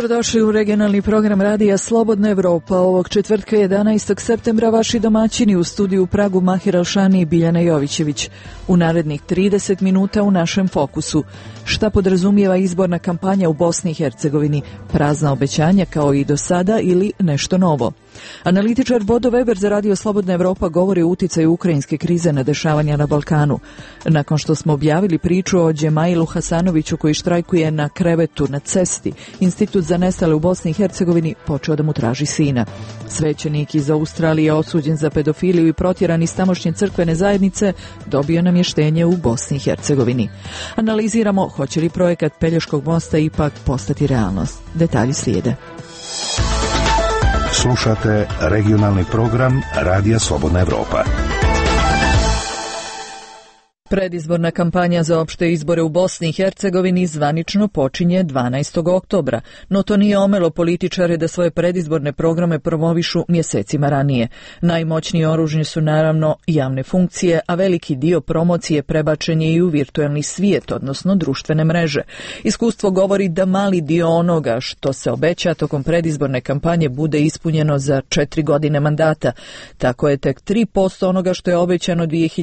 Dobrodošli u regionalni program radija Slobodna Evropa. Ovog četvrtka 11. septembra vaši domaćini u studiju u Pragu Mahir Alšani i Biljana Jovićević. U narednih 30 minuta u našem fokusu. Šta podrazumijeva izborna kampanja u Bosni i Hercegovini? Prazna obećanja kao i do sada ili nešto novo? Analitičar Bodo Weber za radio Slobodna Evropa govori o uticaju ukrajinske krize na dešavanja na Balkanu. Nakon što smo objavili priču o Đemailu Hasanoviću koji štrajkuje na krevetu na cesti, Institut za nestale u Bosni i Hercegovini počeo da mu traži sina. Svećenik iz Australije osuđen za pedofiliju i protjeran iz tamošnje crkvene zajednice dobio namještenje u Bosni i Hercegovini. Analiziramo hoće li projekat Pelješkog mosta ipak postati realnost. Detalji slijede. Slušate regionalni program Radija Slobodna Evropa. Predizborna kampanja za opšte izbore u Bosni i Hercegovini zvanično počinje 12. oktobra, no to nije omelo političare da svoje predizborne programe promovišu mjesecima ranije. Najmoćniji oružje su naravno javne funkcije, a veliki dio promocije prebačen je i u virtualni svijet, odnosno društvene mreže. Iskustvo govori da mali dio onoga što se obeća tokom predizborne kampanje bude ispunjeno za 4 godine mandata. Tako je tek 3% onoga što je obećano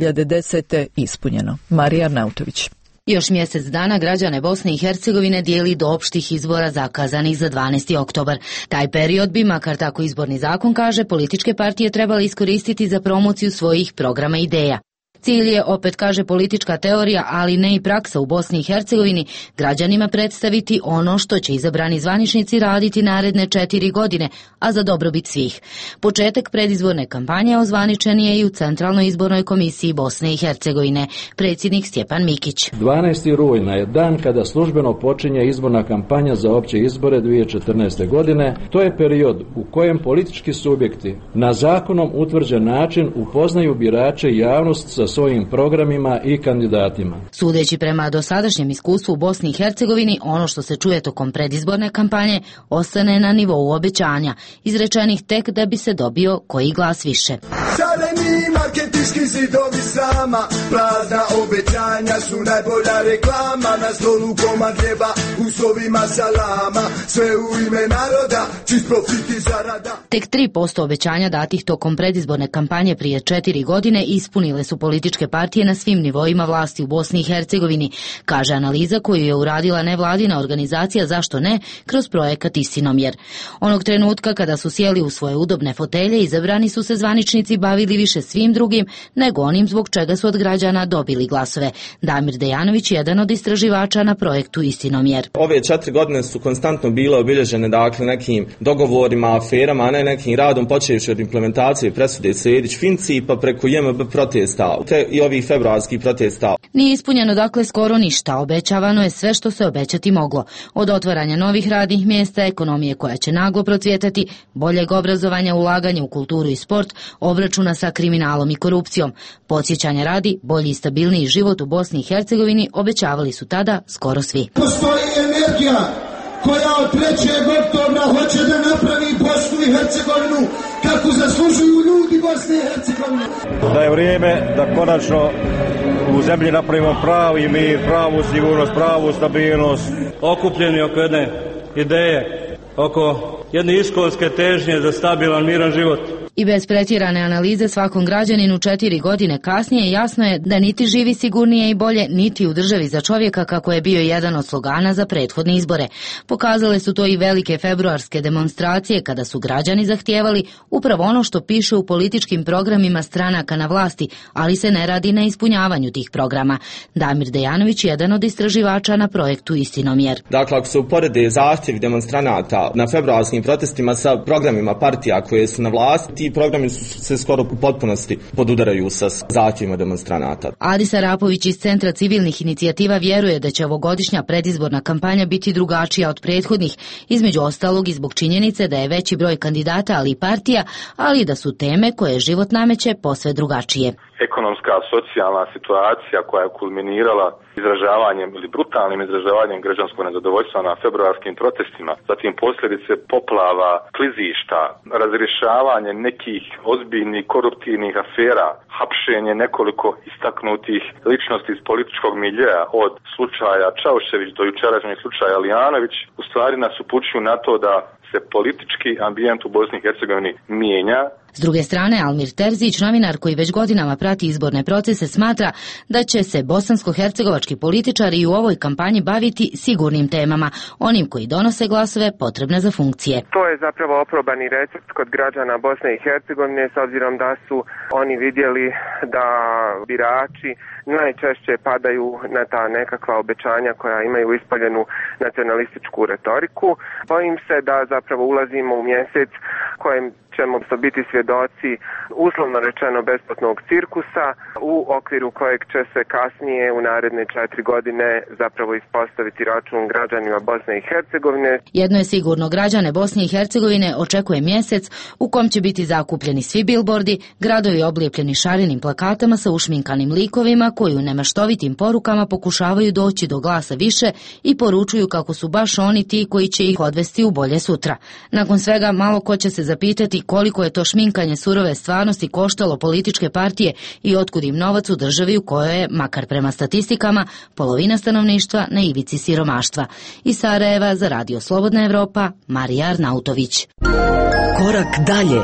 2010. ispunjeno. Marija Arnautović. Još mjesec dana građane Bosne i Hercegovine dijeli do opštih izbora zakazanih za 12. oktobar. Taj period bi, makar tako izborni zakon kaže, političke partije trebali iskoristiti za promociju svojih programa i ideja. Cilj je, opet kaže politička teorija, ali ne i praksa u Bosni i Hercegovini, građanima predstaviti ono što će izabrani zvaničnici raditi naredne 4 godine, a za dobrobit svih. Početak predizborne kampanje ozvaničen je i u Centralnoj izbornoj komisiji Bosne i Hercegovine, predsjednik Stjepan Mikić. 12. rujna je dan kada službeno počinje izborna kampanja za opće izbore 2014. godine. To je period u kojem politički subjekti na zakonom utvrđen način upoznaju birače i javnost sa svojim programima i kandidatima. Sudeći prema dosadašnjem iskustvu u Bosni i Hercegovini, ono što se čuje tokom predizborne kampanje ostane na nivou obećanja, izrečenih tek da bi se dobio koji glas više. Šareni marketinški zidovi sama, prazna obećanja su najbolja reklama, na stolu komad hljeba, u sovima salama, sve u ime naroda, čist profit i zarada. Tek 3% obećanja datih tokom predizborne kampanje prije 4 godine ispunile su političke partije na svim nivoima vlasti u Bosni i Hercegovini, kaže analiza koju je uradila nevladina organizacija Zašto ne kroz projekat Istinomjer. Onog trenutka kada su sjeli u svoje udobne fotelje, izabrani su se zvaničnici bavili više svim drugim nego onim zbog čega su od građana dobili glasove. Damir Dejanović, jedan od istraživača na projektu Istinomjer. Ove 4 godine su konstantno bile obilježene nekim dogovorima, aferama, a ne nekim radom, počevši od implementacije presude Sejdić-Finci pa preko JMB protesta i ovih februarskih protesta. Nije ispunjeno dakle skoro ništa, obećavano je sve što se obećati moglo. Od otvaranja novih radnih mjesta, ekonomije koja će naglo procvjetati, boljeg obrazovanja, ulaganja u kulturu i sport, obračuna sa kriminalom i korupcijom. Podsjećanja radi, bolji i stabilniji život u Bosni i Hercegovini obećavali su tada skoro svi. Postoji energija koja od 3. oktobra hoće da napravi Bosnu i Hercegovinu kako zaslužuju ljudi Bosne i Hercegovine. Da je vrijeme da konačno u zemlji napravimo pravi mir, pravu sigurnost, pravu stabilnost. Okupljeni oko jedne ideje, oko jedne iskonske težnje za stabilan, miran život. I bez pretjerane analize svakom građaninu 4 godine kasnije jasno je da niti živi sigurnije i bolje, niti u državi za čovjeka kako je bio jedan od slogana za prethodne izbore. Pokazale su to i velike februarske demonstracije kada su građani zahtijevali upravo ono što piše u političkim programima stranaka na vlasti, ali se ne radi na ispunjavanju tih programa. Damir Dejanović, jedan od istraživača na projektu Istinomjer. Dakle, ako se uporede zahtjevi demonstranata na februarskim protestima sa programima partija koje su na vlasti, ti programi se skoro u potpunosti podudaraju sa zahtjevima demonstranata. Adis Arapović iz Centra civilnih inicijativa vjeruje da će ovogodišnja predizborna kampanja biti drugačija od prethodnih, između ostalog i zbog činjenice da je veći broj kandidata, ali i partija, ali i da su teme koje život nameće posve drugačije. ekonomska, socijalna situacija koja je kulminirala izražavanjem ili brutalnim izražavanjem građanskog nezadovoljstva na februarskim protestima, zatim posljedice poplava, klizišta, razrješavanje nekih ozbiljnih koruptivnih afera, hapšenje nekoliko istaknutih ličnosti iz političkog miljea od slučaja Čaušević do jučerašnjeg slučaja Lijanović, u stvari nas upućuju na to da se politički ambijent u Bosni i Hercegovini mijenja. S druge strane, Almir Terzić, novinar koji već godinama prati izborne procese, smatra da će se bosansko-hercegovački političari i u ovoj kampanji baviti sigurnim temama, onim koji donose glasove potrebne za funkcije. To je zapravo oprobani recept kod građana Bosne i Hercegovine, s obzirom da su oni vidjeli da birači najčešće padaju na ta nekakva obećanja koja imaju ispaljenu nacionalističku retoriku. Bojim se da zapravo ulazimo u mjesec kojem ćemo biti svjedoci, uslovno rečeno, besplatnog cirkusa, u okviru kojeg će se kasnije u naredne 4 godine zapravo ispostaviti račun građanima Bosne i Hercegovine. Jedno je sigurno, građane Bosne i Hercegovine očekuje mjesec u kom će biti zakupljeni svi bilbordi, gradovi oblijepljeni šarenim plakatama sa ušminkanim likovima koji u nemaštovitim porukama pokušavaju doći do glasa više i poručuju kako su baš oni ti koji će ih odvesti u bolje sutra. Nakon svega, malo ko će se zapitati koliko je to šminkanje surove stvarnosti koštalo političke partije i otkud im novac u državi u kojoj je, makar prema statistikama, polovina stanovništva na ivici siromaštva. Iz Sarajeva za Radio Slobodna Evropa, Marija Arnautović. Korak dalje.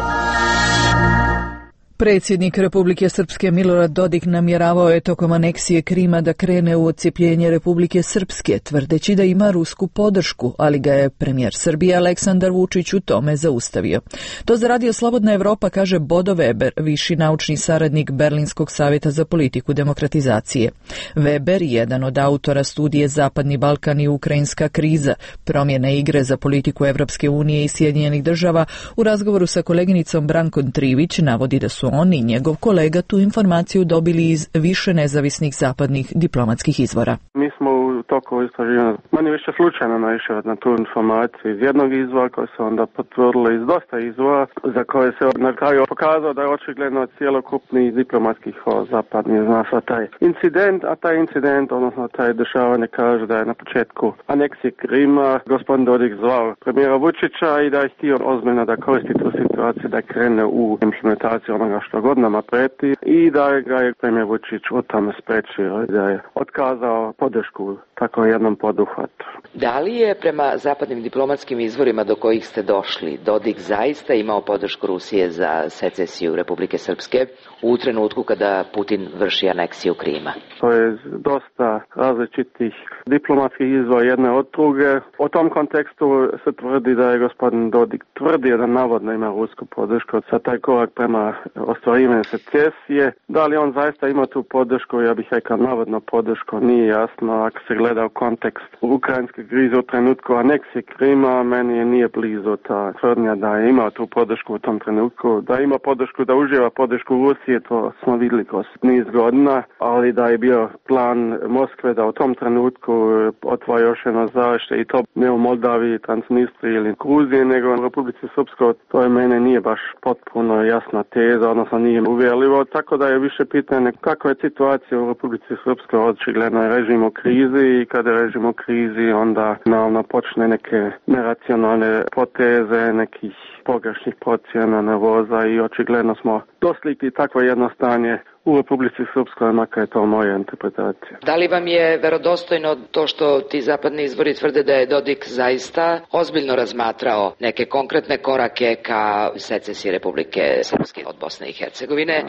Predsjednik Republike Srpske Milorad Dodik namjeravao je tokom aneksije Krima da krene u odcijepljenje Republike Srpske, tvrdeći da ima rusku podršku, ali ga je premijer Srbije Aleksandar Vučić u tome zaustavio. To za Radio Slobodna Evropa kaže Bodo Weber, viši naučni saradnik Berlinskog savjeta za politiku demokratizacije. Weber, jedan od autora studije Zapadni Balkan i Ukrajinska kriza, promjene igre za politiku Evropske unije i Sjedinjenih država, u razgovoru sa koleginicom Brankom Trivić navodi da su on i njegov kolega tu informaciju dobili iz više nezavisnih zapadnih diplomatskih izvora. Mi smo u toku istraživanja manje više slučajno naišli na tu informaciju iz jednog izvora koje se onda potvrdilo iz dosta izvora za koje se na kraju pokazalo da je očigledno cjelokupni diplomatskih zapadnih zna sva taj incident, a taj incident, odnosno taj dešavanje kaže da je na početku aneksije Krima gospodin Dodik zvao premijera Vučića i da je htio ozbiljno da koristi tu situaciju da krene u implementaciju onoga što godinama preti i da ga je premijer Vučić u tome spriječio, da je otkazao podršku tako jednom poduhvatu. Da li je prema zapadnim diplomatskim izvorima do kojih ste došli Dodik zaista imao podršku Rusije za secesiju Republike Srpske u trenutku kada Putin vrši aneksiju Krima? To je dosta različitih diplomatskih izvora jedne od druge. U tom kontekstu se tvrdi da je gospodin Dodik tvrdio da navodno ima rusku podršku sa taj korak prema ostvarivanju secesije. Da li on zaista ima tu podršku, ja bih rekao navodno podršku, nije jasno. Ako se gleda u kontekst ukrajinske krize u trenutku aneksije Krima, meni nije blizu ta tvrdnja da je imao tu podršku u tom trenutku. Da ima podršku, da uživa podršku Rusije, to smo vidjeli kroz niz godina, ali da je bio plan Moskve da u tom trenutku otvori još jedno žarište i to ne u Moldaviji, Transnistriji ili Gruziji, nego u Republici Srpskoj, to je mene nije baš potpuno jasna teza, odnosno nije uvjerljivo, tako da je više pitanje kakva je situacija u Republici Srpskoj, očigledno je režim u krizi i kada je režim u krizi onda naravno počne neke neracionalne poteze, nekih pogrešnih procjena, nervoza i očigledno smo doslikli takvo jedno stanje u Republici Srpskoj, makar je to moja interpretacija. Da li vam je verodostojno to što ti zapadni izvori tvrde da je Dodik zaista ozbiljno razmatrao neke konkretne korake ka secesiji Republike Srpske od Bosne i Hercegovine?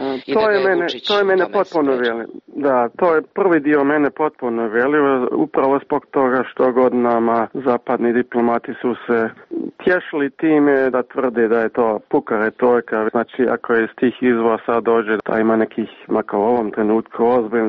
To je mene potpuno veli. Da, to je prvi dio mene potpuno veli, upravo zbog toga što godinama zapadni diplomati su se tješili time da tvrde da je to puka retorika. Znači, ako je iz tih izvora sad dođe da ima nekih, makar u ovom trenutku, ozbiljnih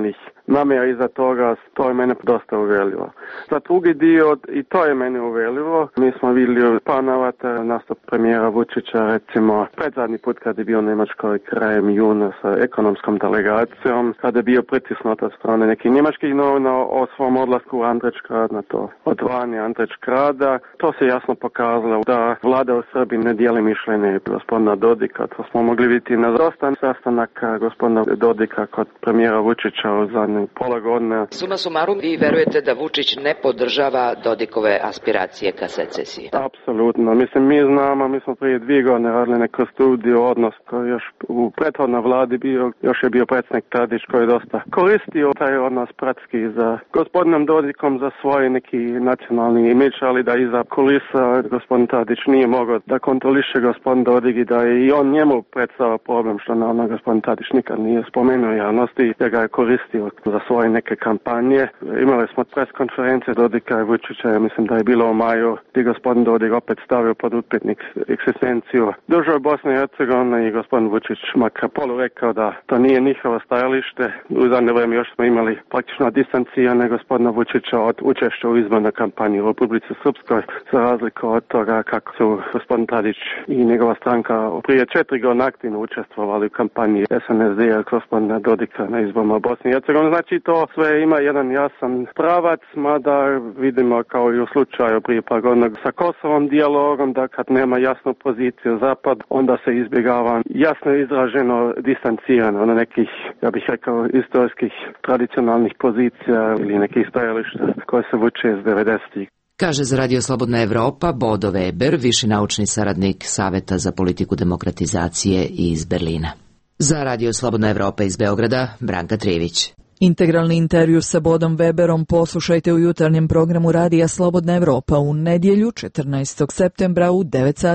namjera iza toga, to je mene dosta uvelivo. Za drugi dio, i to je mene uvelivo, mi smo vidjeli panavata nastup premijera Vučića, recimo predzadnji put kad je bio u Njemačkoj krajem juna sa ekonomskom delegacijom, kada je bio pritisnut od strane nekih njemačkih novina o svom odlasku u Andrićgrad na to odvajanje Andrićgrada. To se jasno pokazalo da vlada u Srbiji ne dijeli mišljenje gospodina Dodika. To smo mogli vidjeti na dosta sastanaka gospodina Dodika kod premijera Vučića u zadnjih pola godine. Suma sumarum, vi verujete da Vučić ne podržava Dodikove aspiracije ka secesiji? Apsolutno. Mislim, mi znamo, mi smo prije 2 godine radili neku studiju odnos koji još u prethodnoj vladi bio, još je bio predsjednik Tadić koji je dosta koristio taj odnos bratski za gospodinom Dodikom za svoj neki nacionalni imidž, ali da iza kulisa gospodin Tadić nije mogao da kontroliše gospodin Dodik i da je i on njemu predstavio problem što na ono gospodin Tadić nikad nije spomenuo javnosti, da ga je koristio za svoje neke kampanje. Imali smo pres konferencije Dodika i Vučića, ja mislim da je bilo u maju, gdje gospodin Dodik opet stavio pod upitnik egzistenciju države Bosne i Hercegovine i gospodin Vučić makar polu rekao da to nije njihovo stajalište. U zadnje vrijeme još smo imali praktično distanciranje gospodina Vučića od učešća u izbornoj kampanji u Republici Srpskoj, za razliku od toga kako su gospodin Tadić i njegova stranka prije 4 godine aktivno učestvovali u kampanji SNSD-a gospodina Dodika na izborima u Bosni i Hercegovini. Znači to sve ima jedan jasan pravac, mada vidimo kao i u slučaju prije par godina sa Kosovom dijalogom, da kad nema jasnu poziciju Zapad, onda se izbjegava jasno izraženo distancirano na nekih, ja bih rekao, istorijskih tradicionalnih pozicija ili nekih stajališta koje se vuče iz 90-ih. Kaže za Radio Slobodna Evropa Bodo Weber, viši naučni saradnik Saveta za politiku demokratizacije iz Berlina. Za Radio Slobodna Evropa iz Beograda, Branka Trijević. Integralni intervju sa Bodom Weberom poslušajte u jutarnjem programu Radija Slobodna Evropa u nedjelju 14. septembra u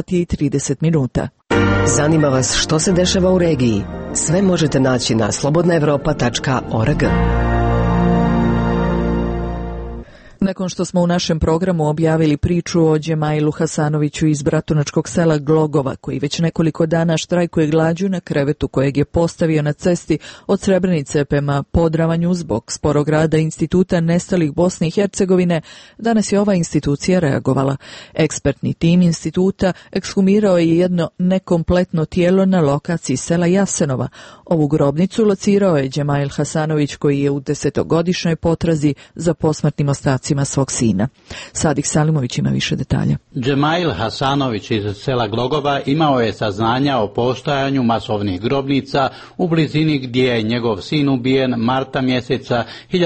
9:30. Zanima vas što se dešava u regiji? Sve možete naći na slobodnaevropa.org. Nakon što smo u našem programu objavili priču o Đemajlu Hasanoviću iz bratunačkog sela Glogova, koji već nekoliko dana štrajkuje glađu na krevetu kojeg je postavio na cesti od Srebrenice prema Podravanju zbog sporog rada Instituta nestalih Bosne i Hercegovine, danas je ova institucija reagovala. Ekspertni tim instituta ekshumirao je jedno nekompletno tijelo na lokaciji sela Jasenova. Ovu grobnicu locirao je Đemajl Hasanović, koji je u 10-godišnjoj potrazi za posmrtnim ostacima svog sina. Sadik Salimović ima više detalja. Đemajl Hasanović iz sela Glogova imao je saznanja o postojanju masovnih grobnica u blizini gdje je njegov sin ubijen marta mjeseca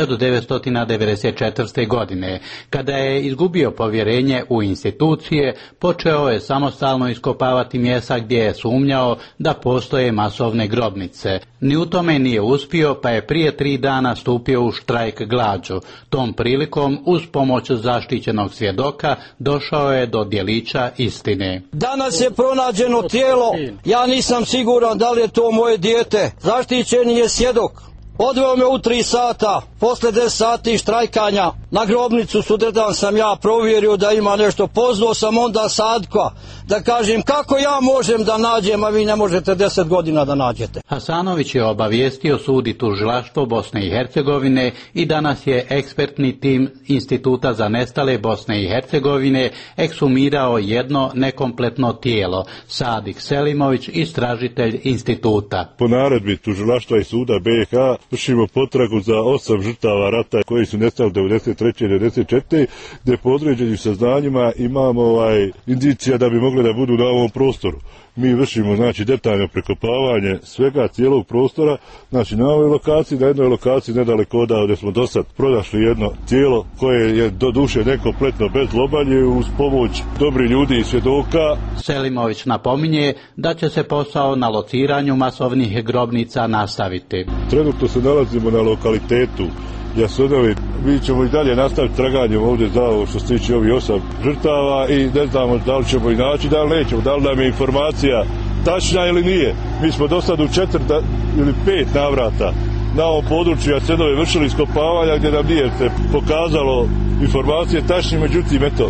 1994. godine. Kada je izgubio povjerenje u institucije, počeo je samostalno iskopavati mjesta gdje je sumnjao da postoje masovne grobnice. Ni u tome nije uspio, pa je prije 3 dana stupio u štrajk glađu. Tom prilikom, uz pomoć zaštićenog svjedoka, došao je do djelića istine. Danas je pronađeno tijelo, ja nisam siguran da li je to moje dijete. Zaštićeni je svjedok. Odveo me u 3 sata, posle 10 sati štrajkanja, na grobnicu sutradan sam ja provjerio da ima nešto. Pozvao sam onda Sadka da kažem kako ja možem da nađem, a vi ne možete 10 godina da nađete. Hasanović je obavijestio sud i tužilaštvo Bosne i Hercegovine i danas je ekspertni tim Instituta za nestale Bosne i Hercegovine ekshumirao jedno nekompletno tijelo. Sadik Selimović, istražitelj instituta. Po naredbi tužilaštva i suda BiH vršimo potragu za 8 žrtava rata koji su nestali 93. i 94. gdje po određenim saznanjima imamo indicija da bi mogli da budu na ovom prostoru. Mi vršimo detaljno prekopavanje svega cijelog prostora, na ovoj lokaciji, na jednoj lokaciji nedaleko odavde gdje smo do sad pronašli jedno tijelo koje je do duše nekompletno bez lobanje uz pomoć dobrih ljudi i svjedoka. Selimović napominje da će se posao na lociranju masovnih grobnica nastaviti. Trenutno se nalazimo na lokalitetu Jasenovi. Mi ćemo i dalje nastaviti traganjem ovdje za ovo što se tiče ovih 8 žrtava i ne znamo da li ćemo i naći, da li nećemo, da li nam je informacija tačna ili nije. Mi smo do sad u 4 ili 5 navrata na ovom području Jasenove vršili iskopavanja gdje nam nije se pokazalo informacije tačne, međutim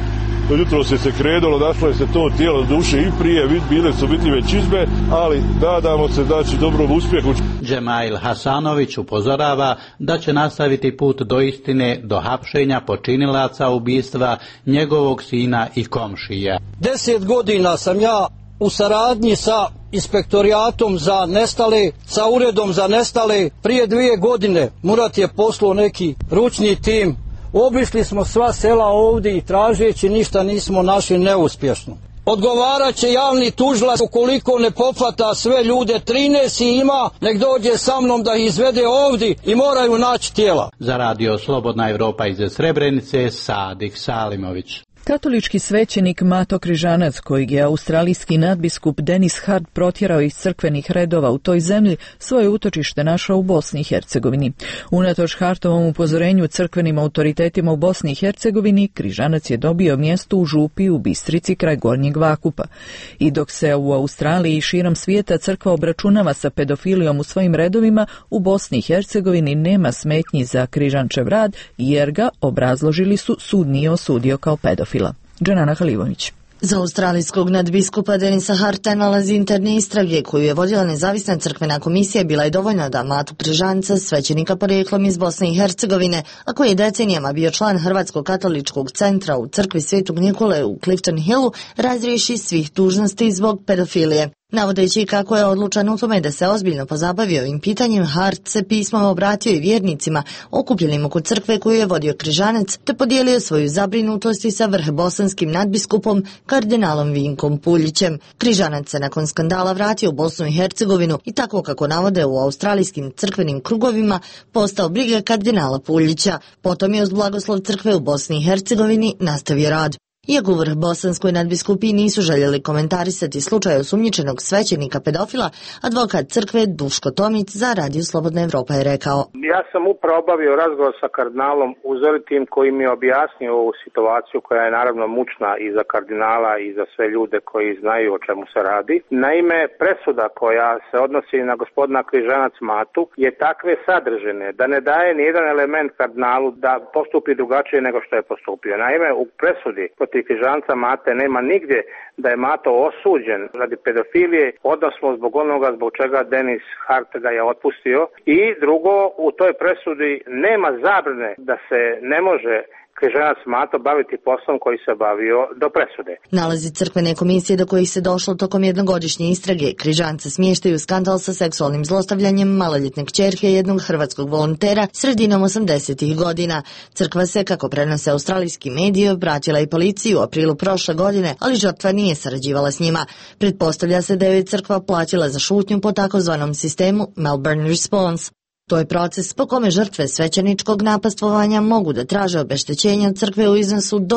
jutro se krenulo, našlo je se to tijelo duše i prije, bile su vidljive čizme, ali nadamo se znači dobrom uspjehu. Džemail Hasanović upozorava da će nastaviti put do istine, do hapšenja počinilaca ubistva njegovog sina i komšija. 10 godina sam ja u saradnji sa inspektorijatom za nestale, sa uredom za nestale. Prije 2 godine Murat je poslao neki ručni tim. Obišli smo sva sela ovdje i tražeći ništa nismo našli, neuspješno. Odgovarat će javni tužilac ukoliko ne pohvata sve ljude, 13 ima, nek dođe sa mnom da ih izvede ovdje i moraju naći tijela. Za radio Slobodna Evropa iz Srebrenice, Sadik Salimović. Katolički svećenik Mato Križanac, kojeg je australijski nadbiskup Denis Hart protjerao iz crkvenih redova u toj zemlji, svoje utočište našao u Bosni i Hercegovini. Unatoč Hartovom upozorenju crkvenim autoritetima u Bosni i Hercegovini, Križanac je dobio mjesto u Župi u Bistrici kraj Gornjeg Vakupa. I dok se u Australiji i širom svijeta crkva obračunava sa pedofilijom u svojim redovima, u Bosni i Hercegovini nema smetnji za Križančev rad, jer ga, obrazložili su, sud nije osudio kao pedofil. Džanana Halivović. Za australijskog nadbiskupa Denisa Harta nalazi interne istrage koju je vodila nezavisna crkvena komisija bila je dovoljna da Matu Križanca, svećenika porijeklom iz Bosne i Hercegovine, a koji je decenijama bio član Hrvatskog katoličkog centra u crkvi Svetog Nikole u Clifton Hillu, razriješi svih dužnosti zbog pedofilije. Navodeći kako je odlučan u tome da se ozbiljno pozabavio ovim pitanjem, Hart se pismom obratio i vjernicima okupljenim oko crkve koju je vodio Križanac, te podijelio svoju zabrinutost i sa vrhbosanskim nadbiskupom kardinalom Vinkom Puljićem. Križanac se nakon skandala vratio u Bosnu i Hercegovinu i tako kako navode u australijskim crkvenim krugovima postao briga kardinala Puljića. Potom je uz blagoslov crkve u Bosni i Hercegovini nastavio rad. Iako u vrhbosanskoj nadbiskupiji nisu željeli komentarisati slučaj osumnjičenog svećenika pedofila, advokat crkve Duško Tomić za Radio Slobodna Evropa je rekao: Ja sam upravo obavio razgovor sa kardinalom Uzoritim koji mi je objasnio ovu situaciju koja je naravno mučna i za kardinala i za sve ljude koji znaju o čemu se radi. Naime, presuda koja se odnosi na gospodina Križanac Matu je takve sadržine da ne daje nijedan element kardinalu da postupi drugačije nego što je postupio. Naime, u presudi Križanca Mate nema nigdje da je Mato osuđen radi pedofilije, odnosno zbog onoga zbog čega Denis Hart ga je otpustio. I drugo, u toj presudi nema zabrane da se ne može Križanac Mato baviti poslom koji se bavio do presude. Nalazi crkvene komisije do kojih se došlo tokom jednogodišnje istrage Križanca smještaju skandal sa seksualnim zlostavljanjem maloljetne kćerke jednog hrvatskog volontera sredinom 80-ih godina. Crkva se, kako prenose australijski mediji, obratila i policiju u aprilu prošle godine, ali žrtva nije sarađivala s njima. Pretpostavlja se da je crkva platila za šutnju po takozvanom sistemu Melbourne Response. To je proces po kome žrtve svećeničkog napastvovanja mogu da traže obeštećenje od crkve u iznosu do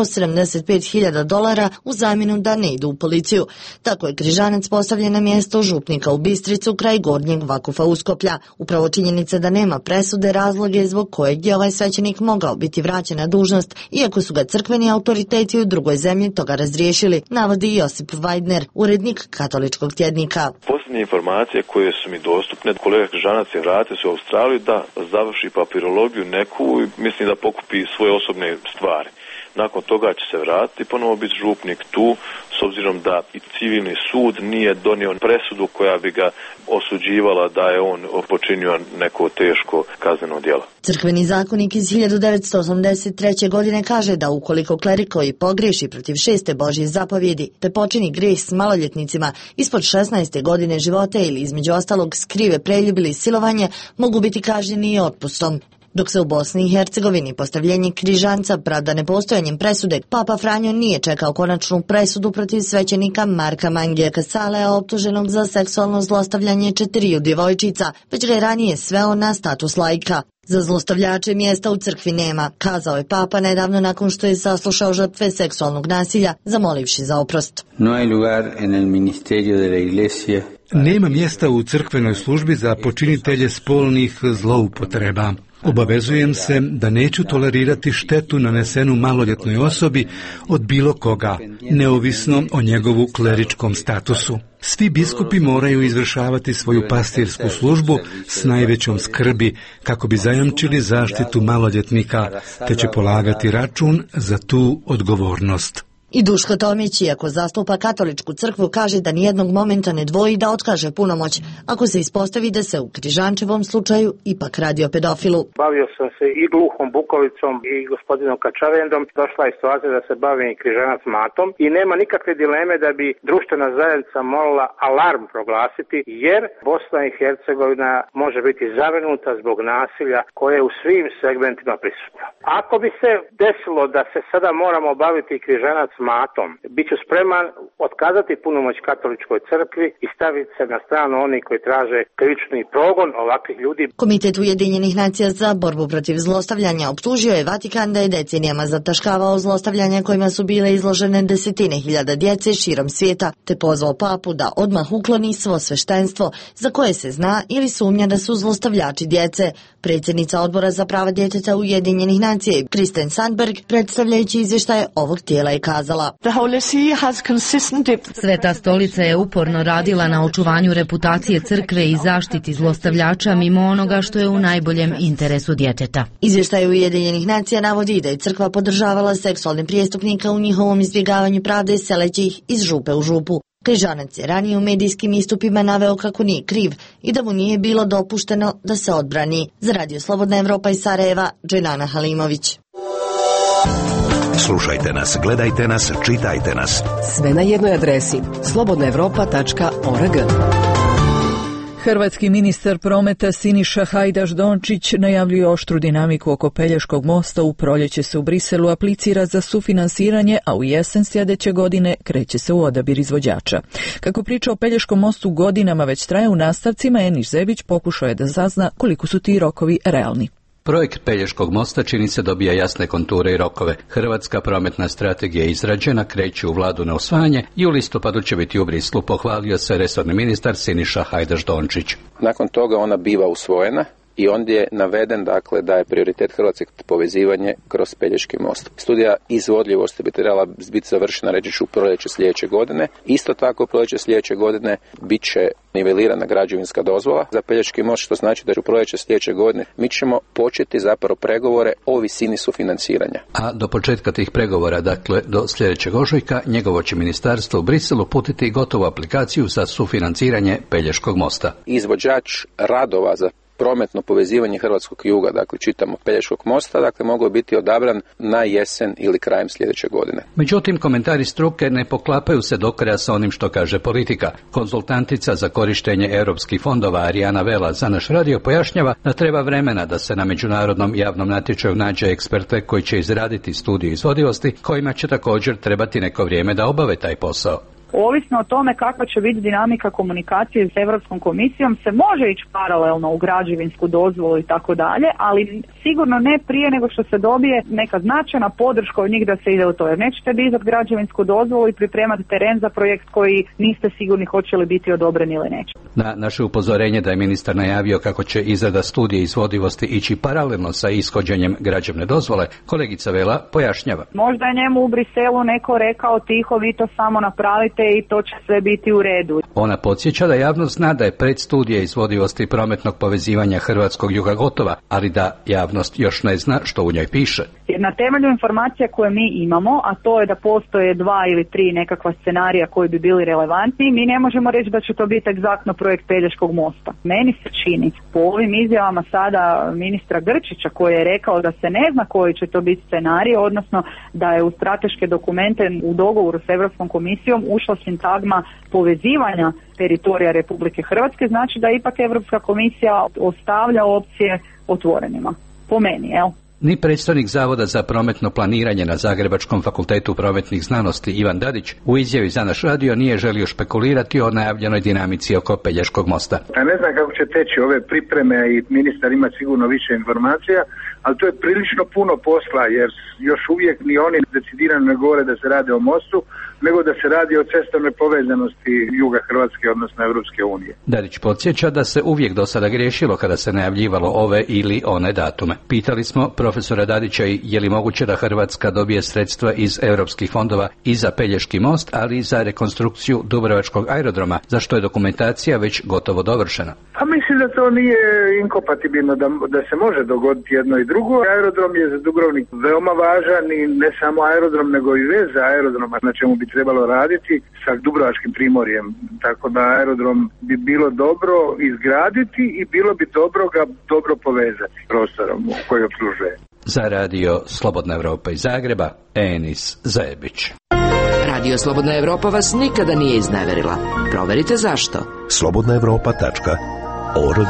$75.000 u zamjenu da ne idu u policiju. Tako je Križanac postavljen na mjesto župnika u Bistricu kraj Gornjeg Vakufa Uskoplja. Upravo činjenica da nema presude razloge zbog kojeg je ovaj svećenik mogao biti vraćen na dužnost, iako su ga crkveni autoriteti u drugoj zemlji toga razriješili, navodi Josip Vajdner, urednik katoličkog tjednika. Posljednje informacije koje su mi dostupne, kolega Križanac je vratio se u Australiju da završi papirologiju neku i mislim da pokupi svoje osobne stvari. Nakon toga će se vratiti i ponovo biti župnik tu, s obzirom da i civilni sud nije donio presudu koja bi ga osuđivala da je on počinio neko teško kazneno djelo. Crkveni zakonik iz 1983. godine kaže da ukoliko klerik koji pogriješi protiv 6. Božje zapovjedi te počini grijeh s maloljetnicima ispod 16. godine života ili između ostalog skrive preljub ili silovanje, mogu biti kažnjeni i otpustom. Dok se u Bosni i Hercegovini postavljenje Križanca pravda nepostojanjem presude, Papa Franjo nije čekao konačnu presudu protiv svećenika Marka Mangija Kasalea optuženog za seksualno zlostavljanje 4 djevojčica, već ga je ranije sveo na status laika. Za zlostavljače mjesta u crkvi nema, kazao je Papa nedavno nakon što je saslušao žrtve seksualnog nasilja, zamolivši za oprost. No hay lugar en el ministerio de la iglesia. Nema mjesta u crkvenoj službi za počinitelje spolnih zloupotreba. Obavezujem se da neću tolerirati štetu nanesenu maloljetnoj osobi od bilo koga, neovisno o njegovu kleričkom statusu. Svi biskupi moraju izvršavati svoju pastirsku službu s najvećom skrbi kako bi zajamčili zaštitu maloljetnika, te će polagati račun za tu odgovornost. I Duško Tomić, iako zastupa katoličku crkvu, kaže da nijednog momenta ne dvoji da otkaže punomoć ako se ispostavi da se u Križančevom slučaju ipak radi o pedofilu. Bavio sam se i Gluhom Bukovicom i gospodinom Kačavendom. Došla je situacija da se bavim i Križanac Matom i nema nikakve dileme da bi društvena zajednica morala alarm proglasiti, jer Bosna i Hercegovina može biti zabrinuta zbog nasilja koje je u svim segmentima prisutno. Ako bi se desilo da se sada moramo baviti Križanac Matom, bit ću spreman otkazati punomoć katoličkoj crkvi i staviti se na stranu onih koji traže krivični progon ovakvih ljudi. Komitet Ujedinjenih nacija za borbu protiv zlostavljanja optužio je Vatikan da je decenijama zataškavao zlostavljanja kojima su bile izložene desetine hiljada djece širom svijeta, te pozvao papu da odmah ukloni svo sveštenstvo za koje se zna ili sumnja da su zlostavljači djece. Predsjednica Odbora za prava djeteta Ujedinjenih nacija Kristen Sandberg, predstavljajući izvještaje ovog tijela, je kazala: Sveta stolica je uporno radila na očuvanju reputacije crkve i zaštiti zlostavljača mimo onoga što je u najboljem interesu djeteta. Izvještaj Ujedinjenih nacija navodi da je crkva podržavala seksualne prijestupnike u njihovom izbjegavanju pravde seleći ih iz župe u župu. Križanac je ranije u medijskim istupima naveo kako nije kriv i da mu nije bilo dopušteno da se odbrani. Za Radio Slobodna Evropa iz Sarajeva, Dženana Halimović. Slušajte nas, gledajte nas, čitajte nas. Sve na jednoj adresi slobodnaevropa.org. Hrvatski ministar prometa Siniša Hajdaš Dončić najavljuje oštru dinamiku oko Pelješkog mosta. U proljeće se u Briselu aplicira za sufinansiranje, a u jesen sljedeće godine kreće se u odabir izvođača. Kako priča o Pelješkom mostu godinama već traje u nastavcima, Eniš Zebić pokušao je da sazna koliko su ti rokovi realni. Projekt Pelješkog mosta čini se dobija jasne konture i rokove. Hrvatska prometna strategija je izrađena, kreće u vladu na usvajanje i u listopadu će biti u Brislu, pohvalio se resorni ministar Siniša Hajdaš Dončić. Nakon toga ona biva usvojena i ondje je naveden dakle da je prioritet Hrvatske povezivanje kroz Pelješki most. Studija izvodljivosti bi trebala biti završena, reći ću, u proljeće sljedeće godine. Isto tako u proljeće sljedeće godine bit će nivelirana građevinska dozvola za Pelješki most, što znači da u proljeće sljedeće godine mi ćemo početi zapravo pregovore o visini sufinanciranja. A do početka tih pregovora, dakle do sljedećeg ožujka, njegovo će ministarstvo u Briselu uputiti gotovu aplikaciju za sufinanciranje Pelješkog mosta. Izvođač radova za prometno povezivanje hrvatskog juga, dakle čitamo Pelješkog mosta, dakle mogao biti odabran na jesen ili krajem sljedeće godine. Međutim, komentari struke ne poklapaju se do kraja sa onim što kaže politika. Konzultantica za korištenje europskih fondova Arijana Vela za naš radio pojašnjava da treba vremena da se na međunarodnom javnom natječaju nađe eksperte koji će izraditi studiju izvodivosti, kojima će također trebati neko vrijeme da obave taj posao. Ovisno o tome kakva će biti dinamika komunikacije s Europskom komisijom, se može ići paralelno u građevinsku dozvolu i tako dalje, ali sigurno ne prije nego što se dobije neka značajna podrška od njih da se ide u to. Jer nećete dizati građevinsku dozvolu i pripremati teren za projekt koji niste sigurni hoće li biti odobren ili neće. Na naše upozorenje da je ministar najavio kako će izrada studije izvodivosti ići paralelno sa ishođenjem građevne dozvole, kolegica Vela pojašnjava. Možda je njemu u Briselu neko rekao tiho, vi to samo napravite i to će sve biti u redu. Ona podsjeća da javnost zna da je predstudija izvodivosti prometnog povezivanja hrvatskog juga gotova, ali da javnost još ne zna što u njoj piše. Jer na temelju informacija koje mi imamo, a to je da postoje 2 ili 3 nekakva scenarija koji bi bili relevantni, mi ne možemo reći da će to biti egzaktno projekt Pelješkog mosta. Meni se čini, po ovim izjavama sada ministra Grčića koji je rekao da se ne zna koji će to biti scenarij, odnosno da je u strateške dokumente u dogovoru s Europskom komisijom ušla sintagma povezivanja teritorija Republike Hrvatske, znači da ipak Europska komisija ostavlja opcije otvorenima. Po meni, jel? Ni predstavnik Zavoda za prometno planiranje na Zagrebačkom fakultetu prometnih znanosti Ivan Dadić u izjavi za naš radio nije želio špekulirati o najavljenoj dinamici oko Pelješkog mosta. Ja ne znam kako će teći ove pripreme i ministar ima sigurno više informacija, ali to je prilično puno posla jer još uvijek ni oni decidirano ne govore da se radi o mostu, nego da se radi o cestovnoj povezanosti juga Hrvatske, odnosno Europske unije. Dadić podsjeća da se uvijek do sada griješilo kada se najavljivalo ove ili one datume. Pitali smo profesora Dadića je li moguće da Hrvatska dobije sredstva iz europskih fondova i za Pelješki most, ali i za rekonstrukciju Dubrovačkog aerodroma, za što je dokumentacija već gotovo dovršena. Pa mislim mislim da to nije inkompatibilno, da se može dogoditi jedno i drugo. Aerodrom je za Dubrovnik veoma važan i ne samo aerodrom, nego i veza aerodroma na čemu bi trebalo raditi sa Dubrovačkim primorjem. Tako da aerodrom bi bilo dobro izgraditi i bilo bi dobro ga dobro povezati prostorom koji okružuje. Za radio Slobodna Evropa iz Zagreba, Enis Zajebić. Radio Slobodna Evropa vas nikada nije izneverila. Proverite zašto. slobodnaevropa.org.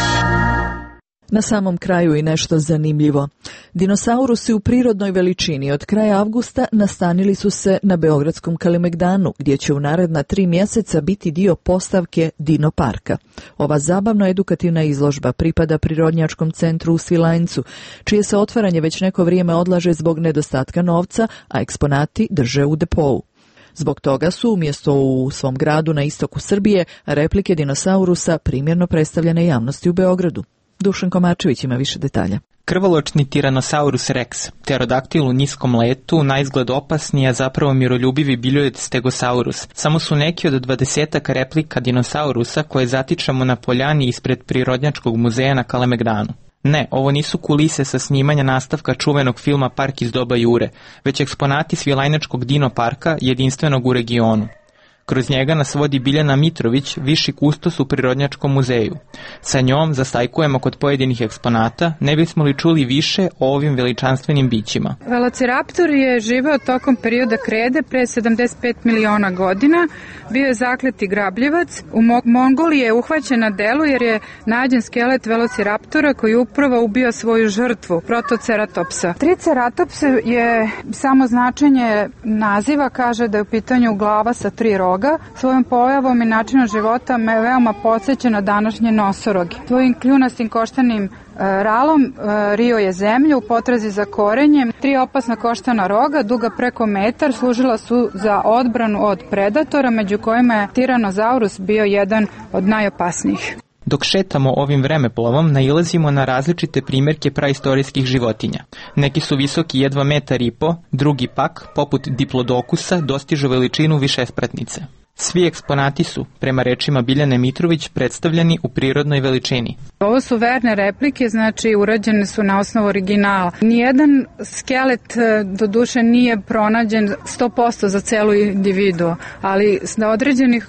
Na samom kraju i nešto zanimljivo. Dinosaurusi u prirodnoj veličini od kraja avgusta nastanili su se na beogradskom Kalemegdanu, gdje će u naredna 3 mjeseca biti dio postavke Dino parka. Ova zabavno-edukativna izložba pripada Prirodnjačkom centru u Svilajncu, čije se otvaranje već neko vrijeme odlaže zbog nedostatka novca, a eksponati drže u depou. Zbog toga su umjesto u svom gradu na istoku Srbije replike dinosaurusa primjerno predstavljene javnosti u Beogradu. Dušan Komarčević ima više detalja. Krvoločni Tyrannosaurus rex, pterodaktil u niskom letu, naizgled opasni, a zapravo miroljubivi biljojed Stegosaurus. Samo su neki od 20 replika dinosaurusa koje zatičemo na poljani ispred Prirodnjačkog muzeja na Kalemegdanu. Ne, ovo nisu kulise sa snimanja nastavka čuvenog filma Park iz doba Jure, već eksponati Svilajnačkog Dino parka, jedinstvenog u regionu. Kroz njega nas vodi Biljana Mitrović, viši kustos u Prirodnjačkom muzeju. Sa njom zastajkujemo kod pojedinih eksponata, ne bismo li čuli više o ovim veličanstvenim bićima. Velociraptor je živeo tokom perioda krede pre 75 miliona godina, bio je zakleti grabljivac. U Mongoliji je uhvaćen na delu jer je nađen skelet velociraptora koji upravo ubio svoju žrtvu, Protoceratopsa. Triceratops je samo značenje naziva, kaže da je u pitanju glava sa 3 roga. Svojom pojavom i načinom života me veoma podsjeća na današnje nosoroge. Svojim kljunastim koštanim ralom rio je zemlju u potrazi za korenjem. 3 opasna koštana roga, duga preko metar, služila su za odbranu od predatora, među kojima je Tyrannosaurus bio jedan od najopasnijih. Dok šetamo ovim vremeplovom, nailazimo na različite primjerke praistorijskih životinja. Neki su visoki jedva 1,5 metra, drugi pak, poput diplodokusa, dostižu veličinu višespratnice. Svi eksponati su, prema rečima Biljane Mitrović, predstavljeni u prirodnoj veličini. Ovo su verne replike, znači urađene su na osnovu originala. Nijedan skelet do duše nije pronađen 100% za celu individu, ali na određenih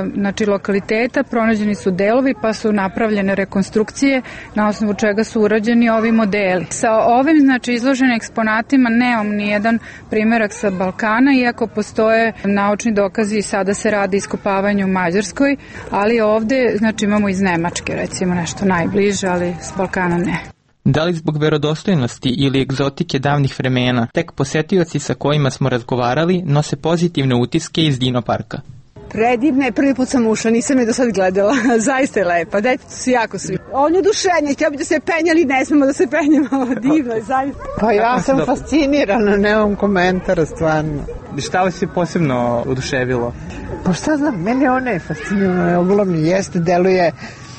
lokaliteta pronađeni su delovi pa su napravljene rekonstrukcije na osnovu čega su urađeni ovi modeli. Sa ovim izloženim eksponatima nemam nijedan primjerak sa Balkana, iako postoje naučni dokazi i sada se radi iskopavanju u Mađarskoj, ali ovde imamo iz Nemačke recimo nešto najbliže, ali s Balkana ne. Da li zbog verodostojnosti ili egzotike davnih vremena, tek posetioci sa kojima smo razgovarali nose pozitivne utiske iz Dino parka? Predivna je, prvi put sam ušla, nisam je do sad gledala, zaista je lepa, dajte su jako svi. On je oduševljen, htio bi da se penjali, ne smemo da se penjamo, divno je, zaista. Pa ja sam fascinirana, nemam komentara, stvarno. Šta vas je posebno oduševilo? Pa šta znam, mene ona je fascinirana, ogromno jeste, deluje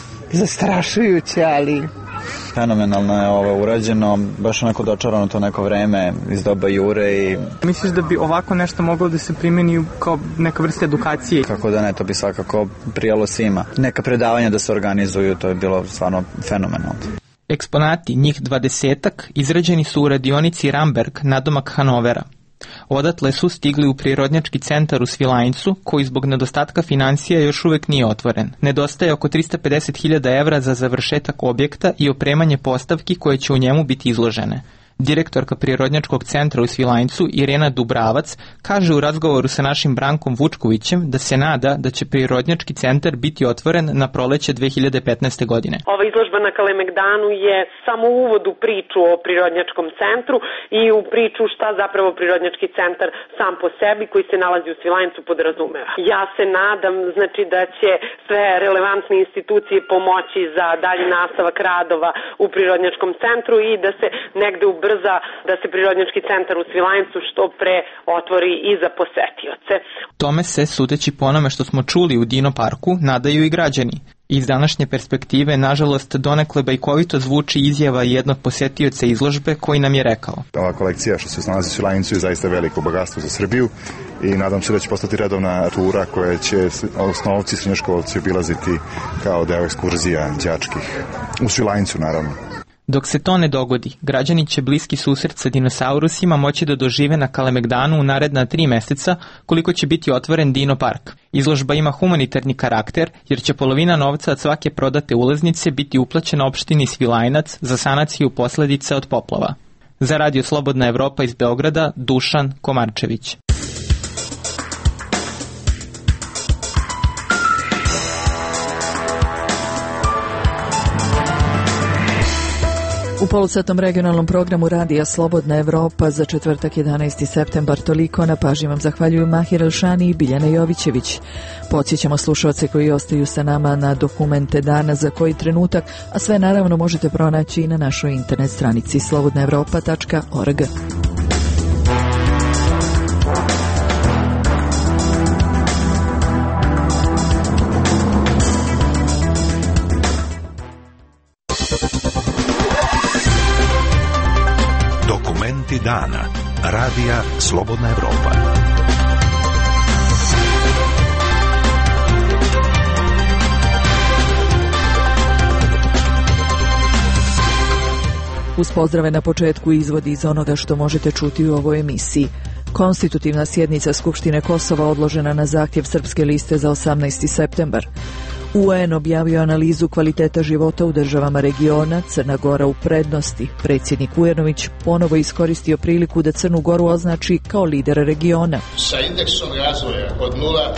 zastrašujuće, ali... Fenomenalno je ovo urađeno, baš onako dočarano to neko vreme iz doba Jure i... Misliš da bi ovako nešto moglo da se primjeni kao neka vrsta edukacije? Kako da ne, to bi svakako prijalo svima. Neka predavanja da se organizuju, to je bilo stvarno fenomenalno. Eksponati, njih 20-ak, izrađeni su u radionici Ramberg, nadomak Hanovera. Odatle su stigli u Prirodnjački centar u Svilajncu, koji zbog nedostatka financija još uvijek nije otvoren. Nedostaje oko 350.000 evra za završetak objekta i opremanje postavki koje će u njemu biti izložene. Direktorka Prirodnjačkog centra u Svilajncu, Irena Dubravac, kaže u razgovoru sa našim Brankom Vučkovićem da se nada da će Prirodnjački centar biti otvoren na proleće 2015. godine. Ova izložba na Kalemegdanu je samo uvod u priču o Prirodnjačkom centru i u priču šta zapravo Prirodnjački centar sam po sebi koji se nalazi u Svilajncu podrazumeva. Ja se nadam da će sve relevantne institucije pomoći za dalji nastavak radova u Prirodnjačkom centru i da se negde ubrza da se Prirodnjački centar u Svilajncu što pre otvori i za posetioce. Tome se, sudeći po onome što smo čuli u Dino parku, nadaju i građani. Iz današnje perspektive, nažalost, donekle bajkovito zvuči izjava jednog posjetioca izložbe koji nam je rekao: Ova kolekcija što se nalazi u Svilajncu je zaista veliko bogatstvo za Srbiju i nadam se da će postati redovna tura koja će osnovci i srednjoškolci obilaziti kao deo ekskurzija đačkih. U Svilajncu, naravno. Dok se to ne dogodi, građani će bliski susret sa dinosaurusima moći da dožive na Kalemegdanu u naredna 3 meseca, koliko će biti otvoren Dino park. Izložba ima humanitarni karakter, jer će polovina novca od svake prodate ulaznice biti uplaćena opštini Svilajnac za sanaciju posledica od poplava. Za Radio Slobodna Evropa iz Beograda, Dušan Komarčević. U polusatnom regionalnom programu Radija Slobodna Evropa za četvrtak 11. septembar toliko. Na pažnji vam zahvaljuju Mahir Elšani i Biljana Jovićević. Podsjećamo slušalce koji ostaju sa nama na dokumente dana za koji trenutak, a sve naravno možete pronaći i na našoj internet stranici slobodnaevropa.org. Dana. Radija Slobodna Evropa. Uz pozdrave na početku izvodi iz onoga što možete čuti u ovoj emisiji. Konstitutivna sjednica Skupštine Kosova odložena na zahtjev Srpske liste za 18. septembar. UN objavio analizu kvaliteta života u državama regiona, Crna Gora u prednosti. Predsjednik Vujanović ponovo iskoristio priliku da Crnu Goru označi kao lidera regiona. Sa indeksom razvoja od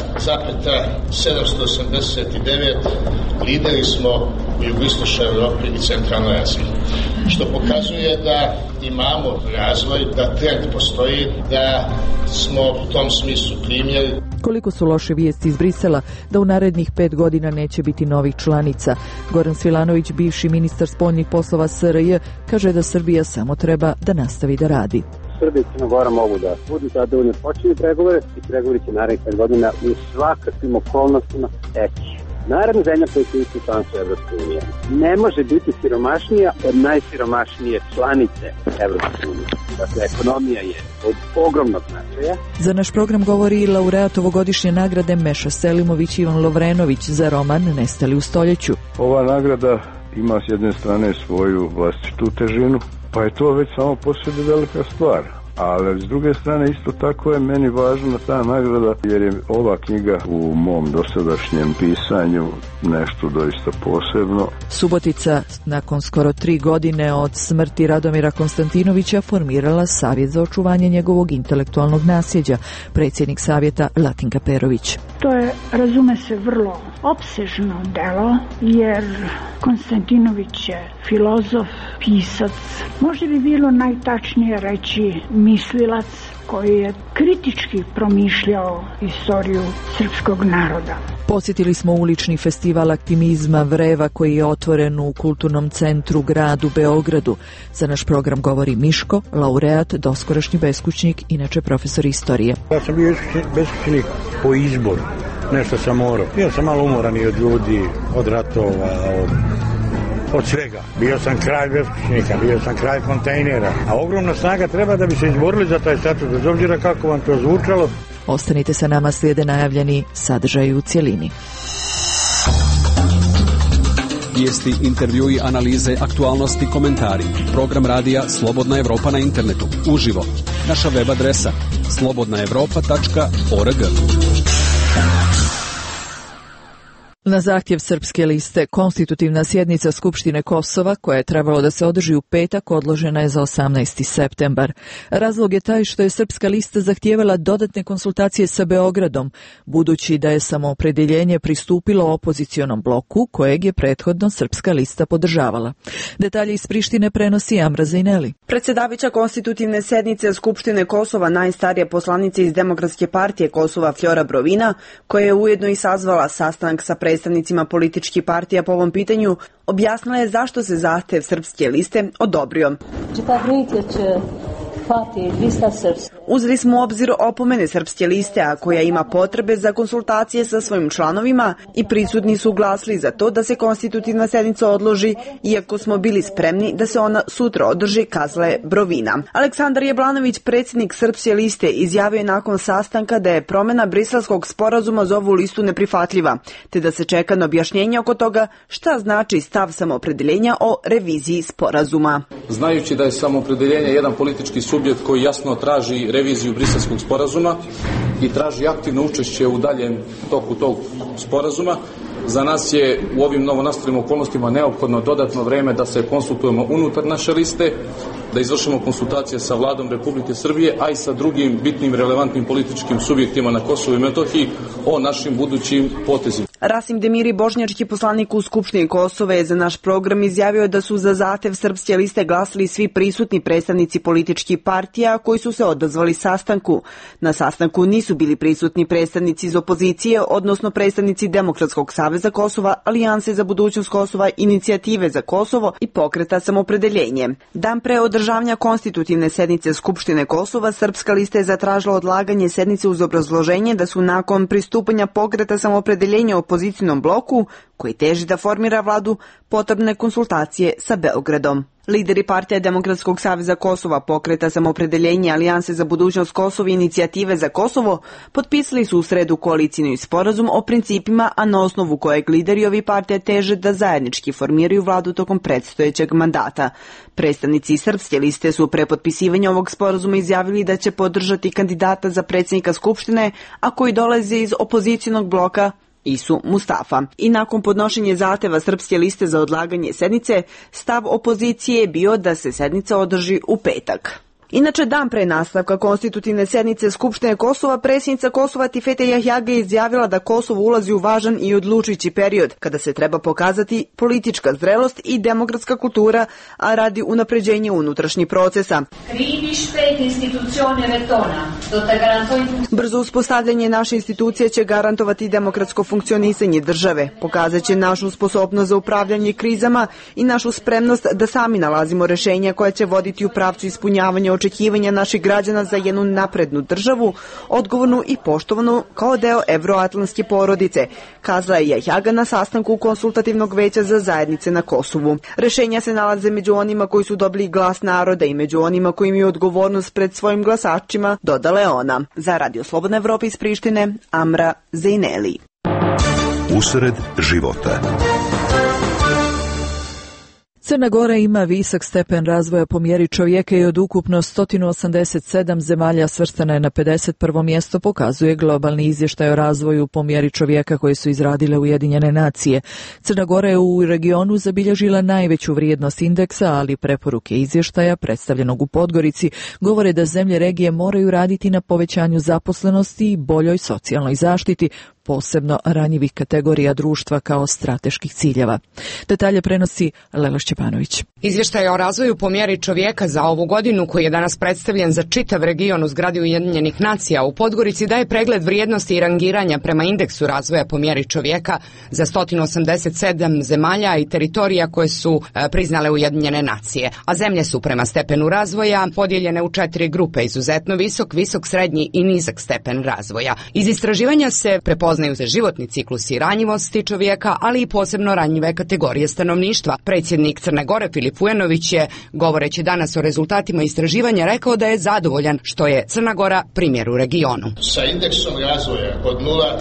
0,789 lideri smo u jugoistočnoj Evropi i centralnoj Aziji, što pokazuje da imamo razvoj, da trend postoji, da smo u tom smislu primjeri. Koliko su loše vijesti iz Brisela da u narednih 5 godina neće biti novih članica. Goran Svilanović, bivši ministar spoljnih poslova SRJ, kaže da Srbija samo treba da nastavi da radi. Srbija i Crna Gora mogu da budu zadovoljni počinju pregovore i pregovori će narednih 5 godina u svakakvim okolnostima teći. Naravno, zemlja koja će ići u članstvo Evropske unije ne može biti siromašnija od najsiromašnije članice Evropske unije. Dakle, ekonomija je od ogromnog značaja. Za naš program govori i laureat ovogodišnje nagrade Meša Selimović Ivan Lovrenović za roman Nestali u stoljeću. Ova nagrada ima s jedne strane svoju vlastitu težinu, pa je to već samo po sebi velika stvar. Ali s druge strane isto tako je meni važna ta nagrada jer je ova knjiga u mom dosadašnjem pisanju nešto doista posebno. Subotica nakon skoro 3 godine od smrti Radomira Konstantinovića formirala Savjet za očuvanje njegovog intelektualnog nasljeđa, predsjednik savjeta Latinka Perović. To je, razume se, vrlo opsežno delo jer Konstantinović je filozof, pisac, možda bi bilo najtačnije reći mislilac koji je kritički promišljao istoriju srpskog naroda. Posjetili smo ulični festival aktivizma Vreva koji je otvoren u kulturnom centru gradu Beogradu. Za naš program govori Miško, laureat, doskorašnji beskućnik, inače profesor istorije. Ja sam bio beskućnik po izboru, nešto sam morao. Bio sam malo umoran i od ljudi, od ratova, od svega. Bio sam kralj beskućnika, bio sam kralj kontejnera, a ogromna snaga treba da bi se izborili za taj status, bez obzira kako vam to zvučalo. Ostanite sa nama, slijede najavljeni sadržaji u cjelini. Vijesti, intervjui, analize, aktualnosti, komentari. Program radija Slobodna Evropa na internetu. Uživo. Naša web adresa slobodnaevropa.org. Na zahtjev Srpske liste, konstitutivna sjednica Skupštine Kosova, koja je trebalo da se održi u petak, odložena je za 18. septembar. Razlog je taj što je Srpska lista zahtijevala dodatne konsultacije sa Beogradom, budući da je samoopredjeljenje pristupilo opozicionom bloku, kojeg je prethodno Srpska lista podržavala. Detalje iz Prištine prenosi Amra Zajneli. Predsjedavića konstitutivne sednice Skupštine Kosova, najstarije poslanice iz Demokratske partije Kosova Flora Brovina, koja je ujedno i sazvala sastanak sa predstavnicima političkih partija po ovom pitanju, objasnila je zašto se zahtev Srpske liste odobrio. Uzeli smo u obzir opomene Srpske liste, a koja ima potrebe za konsultacije sa svojim članovima i prisutni su glasili za to da se konstitutivna sednica odloži, iako smo bili spremni da se ona sutra održi, kazala je Brovina. Aleksandar Jablanović, predsjednik Srpske liste, izjavio je nakon sastanka da je promjena Briselskog sporazuma za ovu listu neprihvatljiva, te da se čeka na objašnjenje oko toga šta znači stav samoopredeljenja o reviziji sporazuma. Znajući da je samoopredeljenje jedan politički subjekt koji jasno traži reviziju Briselskog sporazuma i traži aktivno učešće u daljem toku tog sporazuma, za nas je u ovim novonastalim okolnostima neophodno dodatno vreme da se konsultujemo unutar naše liste, da izvršimo konsultacije sa Vladom Republike Srbije, a i sa drugim bitnim relevantnim političkim subjektima na Kosovu i Metohiji o našim budućim potezima. Rasim Demiri, bošnjački poslanik u Skupštini Kosova, je za naš program izjavio da su za zahtev Srpske liste glasili svi prisutni predstavnici političkih partija koji su se odazvali sastanku. Na sastanku nisu bili prisutni predstavnici iz opozicije, odnosno predstavnici Demokratskog saveza Kosova, Alijanse za budućnost Kosova, Inicijative za Kosovo i Pokreta samopredeljenje. Dan pre održavanja konstitutivne sednice Skupštine Kosova, Srpska lista je zatražila odlaganje sednice uz obrazloženje da su nakon pristupanja Pokreta samopredeljenja opozicijnom bloku, koji teži da formira vladu, potrebne konsultacije sa Beogradom. Lideri partija Demokratskog saveza Kosova, Pokreta samopredeljenje, Alijanse za budućnost Kosova i Inicijative za Kosovo potpisali su u sredu koalicijni sporazum o principima, a na osnovu kojeg lideri ovih partija teže da zajednički formiraju vladu tokom predstojećeg mandata. Predstavnici Srpske liste su pre potpisivanja ovog sporazuma izjavili da će podržati kandidata za predsjednika Skupštine, a koji dolaze iz opozicijnog bloka Isu Mustafa. I nakon podnošenja zahteva Srpske liste za odlaganje sednice, stav opozicije je bio da se sednica održi u petak. Inače, dan pre nastavka konstitutivne sednice Skupštine Kosova, predsjednica Kosova Tifete Jahjaga je izjavila da Kosovo ulazi u važan i odlučujući period, kada se treba pokazati politička zrelost i demokratska kultura, a radi unapređenja unutrašnjih procesa. Brzo uspostavljanje naše institucije će garantovati demokratsko funkcionisanje države, pokazat će našu sposobnost za upravljanje krizama i našu spremnost da sami nalazimo rešenja koja će voditi u pravcu ispunjavanja očekivanja naših građana za jednu naprednu državu, odgovornu i poštovanu kao deo evroatlantske porodice, kazala je Jahjaga na sastanku konsultativnog veća za zajednice na Kosovu. Rešenja se nalaze među onima koji su dobili glas naroda i među onima koji imaju odgovornost pred svojim glasačima, dodala je ona. Za Radio Slobodna Evropa iz Prištine, Amra Zejneli. Usred života. Crna Gora ima visok stepen razvoja po mjeri čovjeka i od ukupno 187 zemalja svrstana je na 51. mjesto, pokazuje globalni izvještaj o razvoju po mjeri čovjeka koje su izradile Ujedinjene nacije. Crna Gora je u regionu zabilježila najveću vrijednost indeksa, ali preporuke izvještaja predstavljenog u Podgorici govore da zemlje regije moraju raditi na povećanju zaposlenosti i boljoj socijalnoj zaštiti, posebno ranjivih kategorija društva kao strateških ciljeva. Detalje prenosi Lela Šćepanović. Izvještaj o razvoju po mjeri čovjeka za ovu godinu, koji je danas predstavljen za čitav region u zgradi Ujedinjenih nacija u Podgorici, daje pregled vrijednosti i rangiranja prema indeksu razvoja po mjeri čovjeka za 187 zemalja i teritorija koje su priznale Ujedinjene nacije. A zemlje su prema stepenu razvoja podijeljene u 4 grupe: izuzetno visok, visok, srednji i nizak stepen razvoja. Iz istraživanja se prepoznaju se životni ciklusi ranjivosti čovjeka, ali i posebno ranjive kategorije stanovništva. Predsjednik Crne Gore Filip Vujanović je, govoreći danas o rezultatima istraživanja, rekao da je zadovoljan što je Crna Gora primjer u regionu. Sa indeksom razvoja od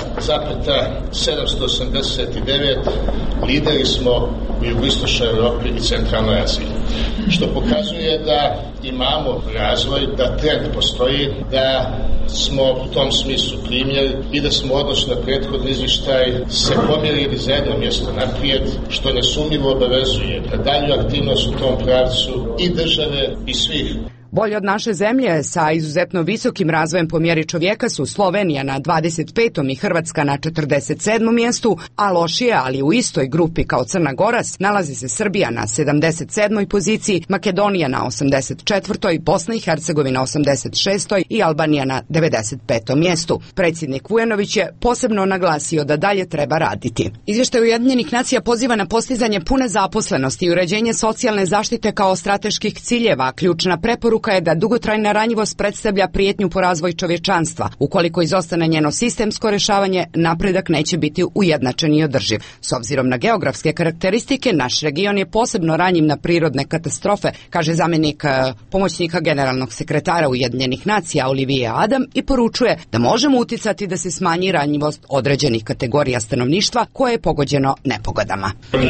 0,789 lideri smo u jugoistočnoj Evropi i centralnoj Aziji, što pokazuje da imamo razvoj, da trend postoji, da smo u tom smislu primjer i da smo odnosno na prethodni izvještaj se pomjerili za jedno mjesto naprijed, što nesumnjivo obavezuje da dalju aktivnost u tom pravcu i države i svih. Bolje od naše zemlje sa izuzetno visokim razvojem po mjeri čovjeka su Slovenija na 25. i Hrvatska na 47. mjestu, a lošije, ali u istoj grupi kao Crna Gora, nalazi se Srbija na 77. poziciji, Makedonija na 84. Bosna i Hercegovina 86. i Albanija na 95. mjestu. Predsjednik Vujanović je posebno naglasio da dalje treba raditi. Izvještaj Ujedinjenih nacija poziva na postizanje pune zaposlenosti i uređenje socijalne zaštite kao strateških ciljeva. Ključna preporuka poruka je da dugotrajna ranjivost predstavlja prijetnju po razvoj čovječanstva. Ukoliko izostane njeno sistemsko rješavanje, napredak neće biti ujednačen i održiv. S obzirom na geografske karakteristike, naš region je posebno ranjiv na prirodne katastrofe, kaže zamjenik pomoćnika generalnog sekretara Ujedinjenih nacija Olivier Adam i poručuje da možemo uticati da se smanji ranjivost određenih kategorija stanovništva koje je pogođeno nepogodama.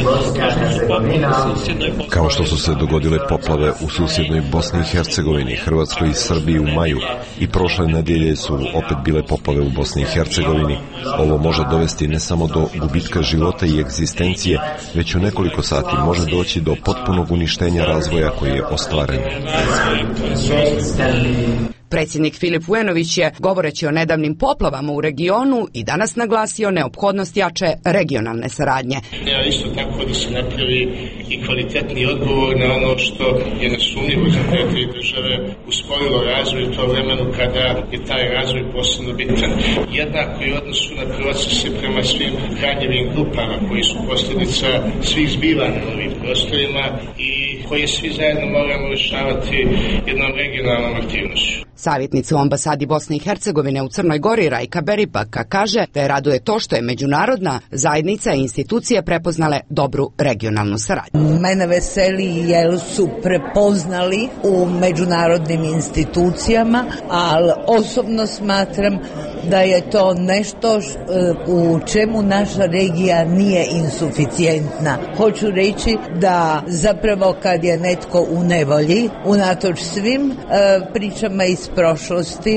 Kao što su se dogodile poplave u susjednoj Bosni i Hercegovini, Hrvatskoj i Srbiji u maju i prošle nedelje su opet bile poplave u Bosni i Hercegovini, ovo može dovesti ne samo do gubitka života i egzistencije, već u nekoliko sati može doći do potpunog uništenja razvoja koji je ostvaren. Predsjednik Filip Vujanović je, govoreći o nedavnim poplavama u regionu, i danas naglasio neophodnost jače regionalne saradnje. Ja isto tako da se napravi i kvalitetni odgovor na ono što je nesumnjivo za te tri države usporilo razvoj u to vremenu kada je taj razvoj posebno bitan. Jednako i odnosu na procese prema svim ranjivim grupama koji su posljedica svih zbivanja na ovim prostorima i koje svi zajedno moramo rješavati jednom regionalnom aktivnošću. Savjetnica u ambasadi Bosne i Hercegovine u Crnoj Gori Rajka Beripaka kaže da je raduje to što je međunarodna zajednica i institucije prepoznale dobru regionalnu saradnju. Mene veseli jer su prepoznali u međunarodnim institucijama, ali osobno smatram da je to nešto u čemu naša regija nije insuficijentna. Hoću reći da zapravo kad je netko u nevolji, unatoč svim pričama iz prošlosti,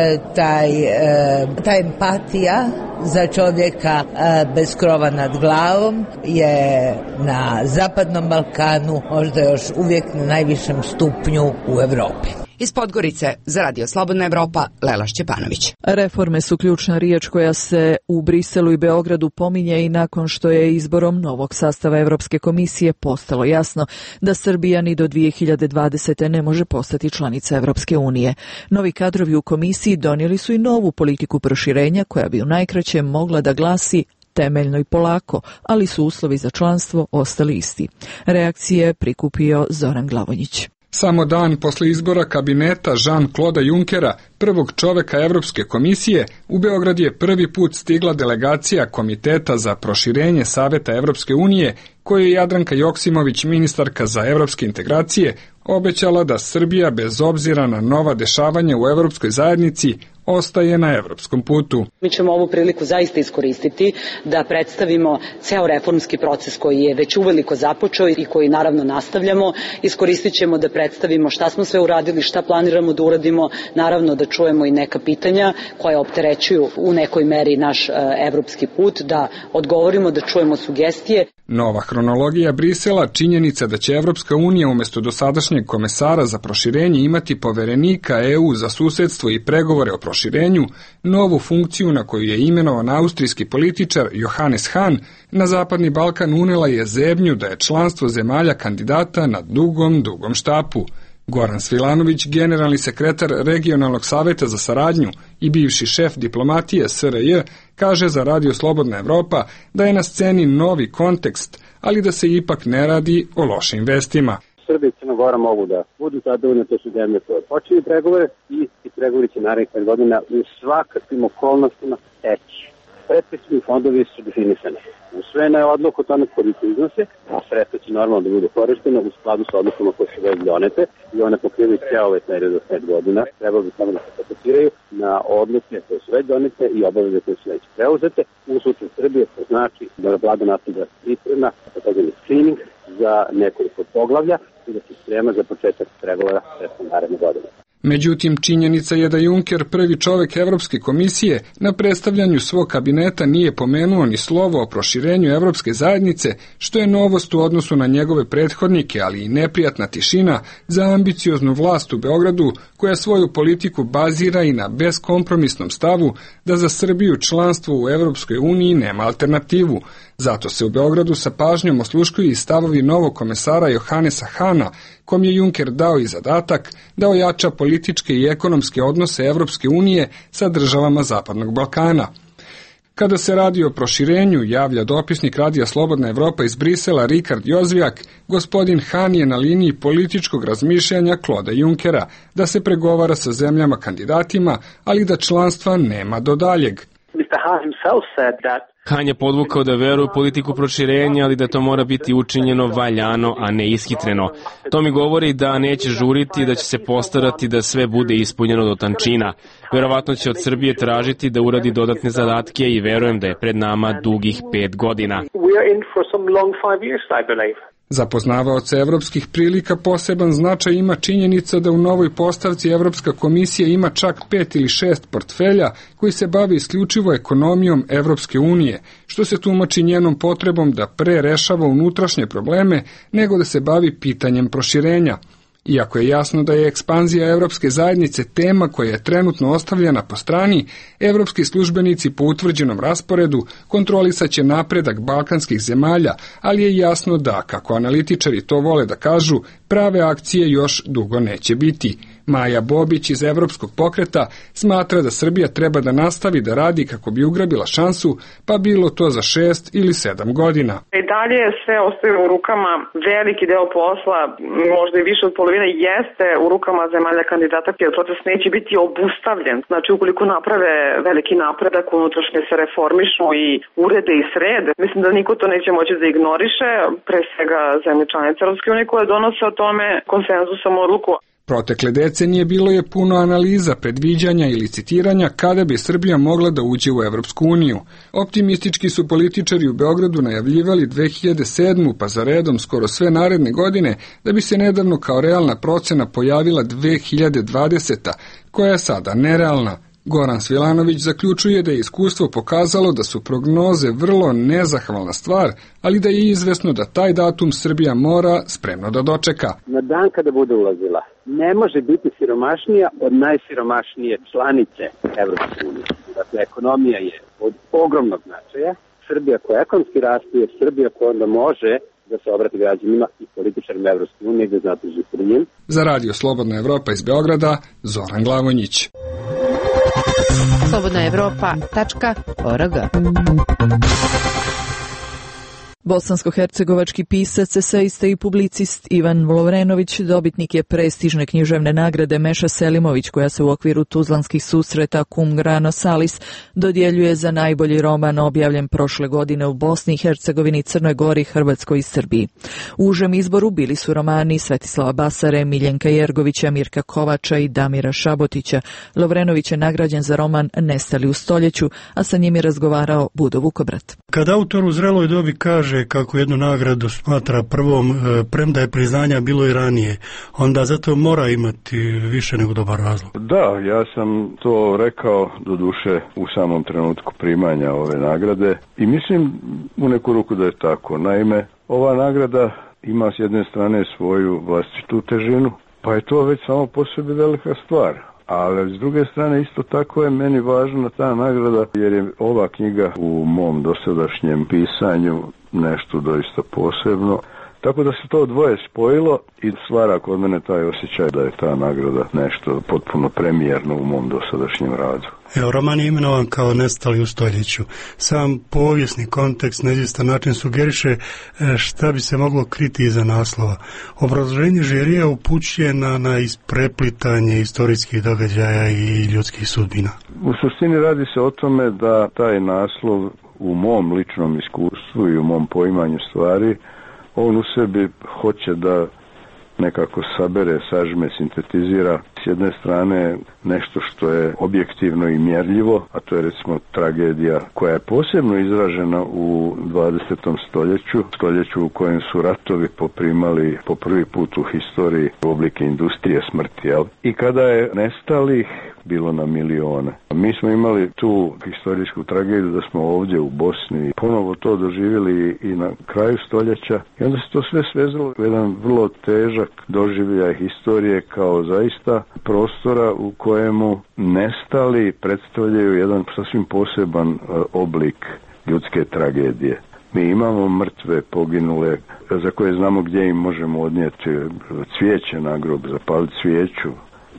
ta empatija za čovjeka bez krova nad glavom je na Zapadnom Balkanu možda još uvijek na najvišem stupnju u Europi. Iz Podgorice za Radio Slobodna Evropa, Lela Šćepanović. Reforme su ključna riječ koja se u Briselu i Beogradu pominje i nakon što je izborom novog sastava Evropske komisije postalo jasno da Srbija ni do 2020. ne može postati članica Evropske unije. Novi kadrovi u komisiji donijeli su i novu politiku proširenja koja bi u najkraćem mogla da glasi temeljno i polako, ali su uslovi za članstvo ostali isti. Reakcije prikupio Zoran Glavonjić. Samo dan posle izbora kabineta Jean-Claude Junckera, prvog čoveka Evropske komisije, u Beograd je prvi put stigla delegacija Komiteta za proširenje Saveta Evropske unije, koju je Jadranka Joksimović, ministarka za evropske integracije, obećala da Srbija, bez obzira na nova dešavanja u Evropskoj zajednici, ostaje na evropskom putu. Mi ćemo ovu priliku zaista iskoristiti da predstavimo ceo reformski proces koji je već uveliko započeo i koji naravno nastavljamo. Iskoristit ćemo da predstavimo šta smo sve uradili, šta planiramo da uradimo, naravno da čujemo i neka pitanja koja opterećuju u nekoj meri naš evropski put, da odgovorimo, da čujemo sugestije. Nova hronologija Brisela, činjenica da će Evropska unija umjesto dosadašnjeg komesara za proširenje imati poverenika EU za susedstvo i pregovore o proširenju, novu funkciju na koju je imenovan austrijski političar Johannes Hahn, na Zapadni Balkan unela je zebnju da je članstvo zemalja kandidata na dugom štapu. Goran Svilanović, generalni sekretar Regionalnog saveta za saradnju i bivši šef diplomatije SRJ, kaže za Radio Slobodna Evropa da je na sceni novi kontekst, ali da se ipak ne radi o lošim vestima. Srbija i Crna Gora mogu da budu zadovoljne, to su zemlje koje počinju pregovore i pregovori će narednih 5 godina u svakakvim okolnostima teći. Predpristupni fondovi su definisani. Usvojena je odluka o tome koliko iznose, a sredstva će normalno da budu korištene u skladu sa odlukama koje su već donete i one pokrivaju ceo ovaj period od 5 godina. Treba bi samo da se fokusiraju na odluke koje su već donete i obaveze koje su već preuzete. U slučaju Srbije to znači da vlada nastavlja priprema, takozvani screening za nekoliko poglavlja i da se sprema za početak pregovora sredstvom naredne godine. Međutim, činjenica je da Juncker, prvi čovek Evropske komisije, na predstavljanju svog kabineta nije pomenuo ni slovo o proširenju Evropske zajednice, što je novost u odnosu na njegove prethodnike, ali i neprijatna tišina za ambicioznu vlast u Beogradu, koja svoju politiku bazira i na beskompromisnom stavu da za Srbiju članstvo u Evropskoj uniji nema alternativu. Zato se u Beogradu sa pažnjom osluškuju i stavovi novog komesara Johannesa Hahna, kom je Juncker dao i zadatak da ojača političke i ekonomske odnose Evropske unije sa državama Zapadnog Balkana. Kada se radi o proširenju, javlja dopisnik Radija Slobodna Evropa iz Brisela Rikard Jozvijak, gospodin Han je na liniji političkog razmišljanja Kloda Junkera, da se pregovara sa zemljama kandidatima, ali da članstva nema do daljeg. Han je podvukao da veruje u politiku proširenja, ali da to mora biti učinjeno valjano, a ne ishitreno. To mi govori da neće žuriti, da će se postarati da sve bude ispunjeno do tančina. Verovatno će od Srbije tražiti da uradi dodatne zadatke i verujem da je pred nama dugih 5 godina. Za poznavaoce evropskih prilika poseban značaj ima činjenica da u novoj postavci Evropska komisija ima čak 5 ili 6 portfelja koji se bave isključivo ekonomijom Evropske unije, što se tumači njenom potrebom da pre rešava unutrašnje probleme nego da se bavi pitanjem proširenja. Iako je jasno da je ekspanzija Evropske zajednice tema koja je trenutno ostavljena po strani, evropski službenici po utvrđenom rasporedu kontrolisaće napredak balkanskih zemalja, ali je jasno da, kako analitičari to vole da kažu, prave akcije još dugo neće biti. Maja Bobić iz Evropskog pokreta smatra da Srbija treba da nastavi da radi kako bi ugrabila šansu, pa bilo to za 6 ili 7 godina. I dalje sve ostaje u rukama, veliki deo posla, možda i više od polovine, jeste u rukama zemalja kandidata, jer proces neće biti obustavljen. Znači, ukoliko naprave veliki napredak, unutrašnje se reformišu i urede i srede, mislim da niko to neće moći da ignoriše, pre svega zemlje članice Evropske unije koje donose o tome konsenzusom odluku. Protekle decenije bilo je puno analiza, predviđanja i licitiranja kada bi Srbija mogla da uđe u Evropsku uniju. Optimistički su političari u Beogradu najavljivali 2007. pa za redom skoro sve naredne godine, da bi se nedavno kao realna procena pojavila 2020. koja je sada nerealna. Goran Svilanović zaključuje da je iskustvo pokazalo da su prognoze vrlo nezahvalna stvar, ali da je izvesno da taj datum Srbija mora spremno da dočeka. Na dan kada bude ulazila, ne može biti siromašnija od najsiromašnije članice Evropske unije. Dakle, ekonomija je od ogromnog značaja. Srbija koja ekonomski raste je Srbija koja onda može da se obrati građanima i političarima Evropske unije da znate življenjem. Za Radio Slobodna Evropa iz Beograda, Zoran Glavonjić. slobodnaevropa.org. Bosansko-hercegovački pisac, eseista i publicist Ivan Lovrenović dobitnik je prestižne književne nagrade Meša Selimović koja se u okviru tuzlanskih susreta Cum Grano Salis dodjeljuje za najbolji roman objavljen prošle godine u Bosni i Hercegovini, Crnoj Gori, Hrvatskoj i Srbiji. U užem izboru bili su romani Svetislava Basare, Miljenka Jergovića, Mirka Kovača i Damira Šabotića. Lovrenović je nagrađen za roman Nestali u stoljeću, a sa njim je razgovarao Budo Vukobrat. Kad autor u zreloj dobi kaže kako jednu nagradu smatra prvom, premda je priznanja bilo i ranije, onda zato mora imati više nego dobar razlog. Da, ja sam to rekao doduše u samom trenutku primanja ove nagrade i mislim u neku ruku da je tako. Naime, ova nagrada ima s jedne strane svoju vlastitu težinu, pa je to već samo po sebi velika stvar. Ali s druge strane isto tako je meni važna ta nagrada jer je ova knjiga u mom dosadašnjem pisanju nešto doista posebno. Tako da se to dvoje spojilo i stvara kod mene taj osjećaj da je ta nagrada nešto potpuno premijerno u mom dosadašnjem radu. Evo, roman je imenovan kao Nestali u stoljeću. Sam povijesni kontekst na izvjestan način sugeriše šta bi se moglo kriti iza naslova. Obrazloženje žirija upućuje na ispreplitanje istorijskih događaja i ljudskih sudbina. U suštini radi se o tome da taj naslov u mom ličnom iskustvu i u mom poimanju stvari on u sebi hoće da nekako sabere, sažme, sintetizira s jedne strane nešto što je objektivno i mjerljivo, a to je recimo tragedija koja je posebno izražena u 20. stoljeću u kojem su ratovi poprimali po prvi put u historiji oblike industrije smrti, jel? I kada je nestalih bilo na milione. Mi smo imali tu historijsku tragediju da smo ovdje u Bosni ponovo to doživjeli i na kraju stoljeća i onda se to sve svezalo u jedan vrlo težak doživljaj historije kao zaista prostora u kojemu nestali predstavljaju jedan sasvim poseban oblik ljudske tragedije. Mi imamo mrtve, poginule, za koje znamo gdje im možemo odnijeti cvijeće na grob, zapaliti svijeću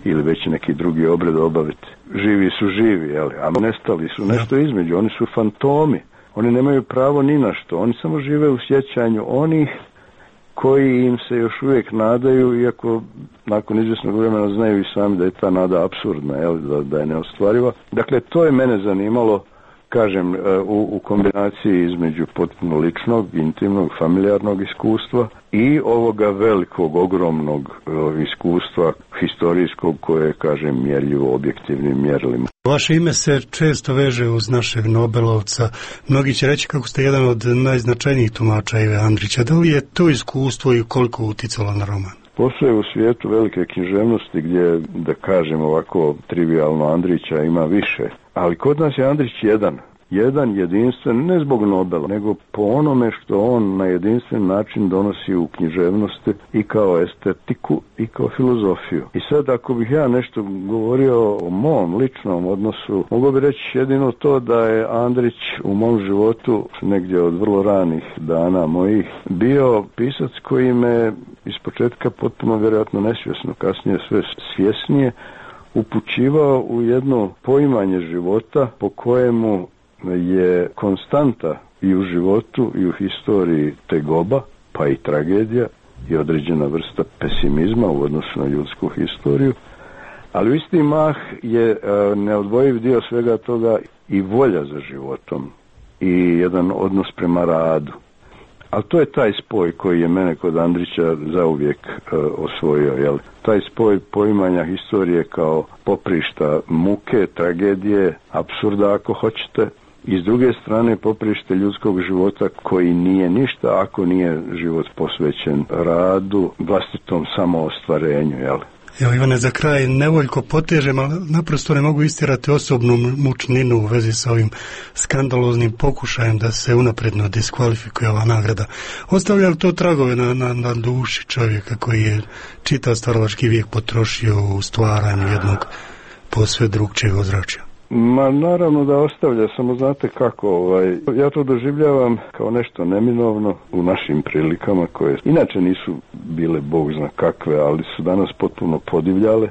ili već neki drugi obred obaviti. Živi su živi, a nestali su nešto između, oni su fantomi, oni nemaju pravo ni na što, oni samo žive u sjećanju onih koji im se još uvijek nadaju, iako nakon izvjesnog vremena znaju i sami da je ta nada apsurdna, da je neostvariva. Dakle, to je mene zanimalo, kažem, u kombinaciji između potpuno ličnog, intimnog, familijarnog iskustva i ovoga velikog, ogromnog iskustva historijskog koje je, kažem, mjerljivo objektivnim mjerilima. Vaše ime se često veže uz našeg Nobelovca. Mnogi će reći kako ste jedan od najznačajnijih tumača Ive Andrića. Da li je to iskustvo i koliko uticalo na roman? Postoje u svijetu velike književnosti gdje, da kažem ovako trivialno, Andrića ima više. Ali kod nas je Andrić jedan jedinstven, ne zbog Nobela, nego po onome što on na jedinstven način donosi u književnosti i kao estetiku i kao filozofiju. I sad ako bih ja nešto govorio o mom ličnom odnosu, mogu bi reći jedino to da je Andrić u mom životu, negdje od vrlo ranih dana mojih, bio pisac koji me ispočetka potpuno vjerojatno nesvjesno, kasnije sve svjesnije, upućivao u jedno poimanje života po kojemu je konstanta i u životu i u historiji tegoba, pa i tragedija i određena vrsta pesimizma u odnosu na ljudsku historiju, ali u isti mah je neodvojiv dio svega toga i volja za životom i jedan odnos prema radu. Ali to je taj spoj koji je mene kod Andrića zauvijek osvojio. Taj spoj poimanja historije kao poprišta muke, tragedije, apsurda ako hoćete, i s druge strane poprište ljudskog života koji nije ništa ako nije život posvećen radu, vlastitom samoostvarenju. Evo Ivane, za kraj nevoljko potežem, ali naprosto ne mogu istirati osobnu mučninu u vezi sa ovim skandaloznim pokušajem da se unapredno diskvalifikuje ova nagrada. Ostavlja li to tragove na duši čovjeka koji je čitav stvaralački vijek potrošio u stvaranju jednog posve drugčijeg ozračja? Ma naravno da ostavlja, samo znate kako, ja to doživljavam kao nešto neminovno u našim prilikama koje inače nisu bile bog zna kakve, ali su danas potpuno podivljale,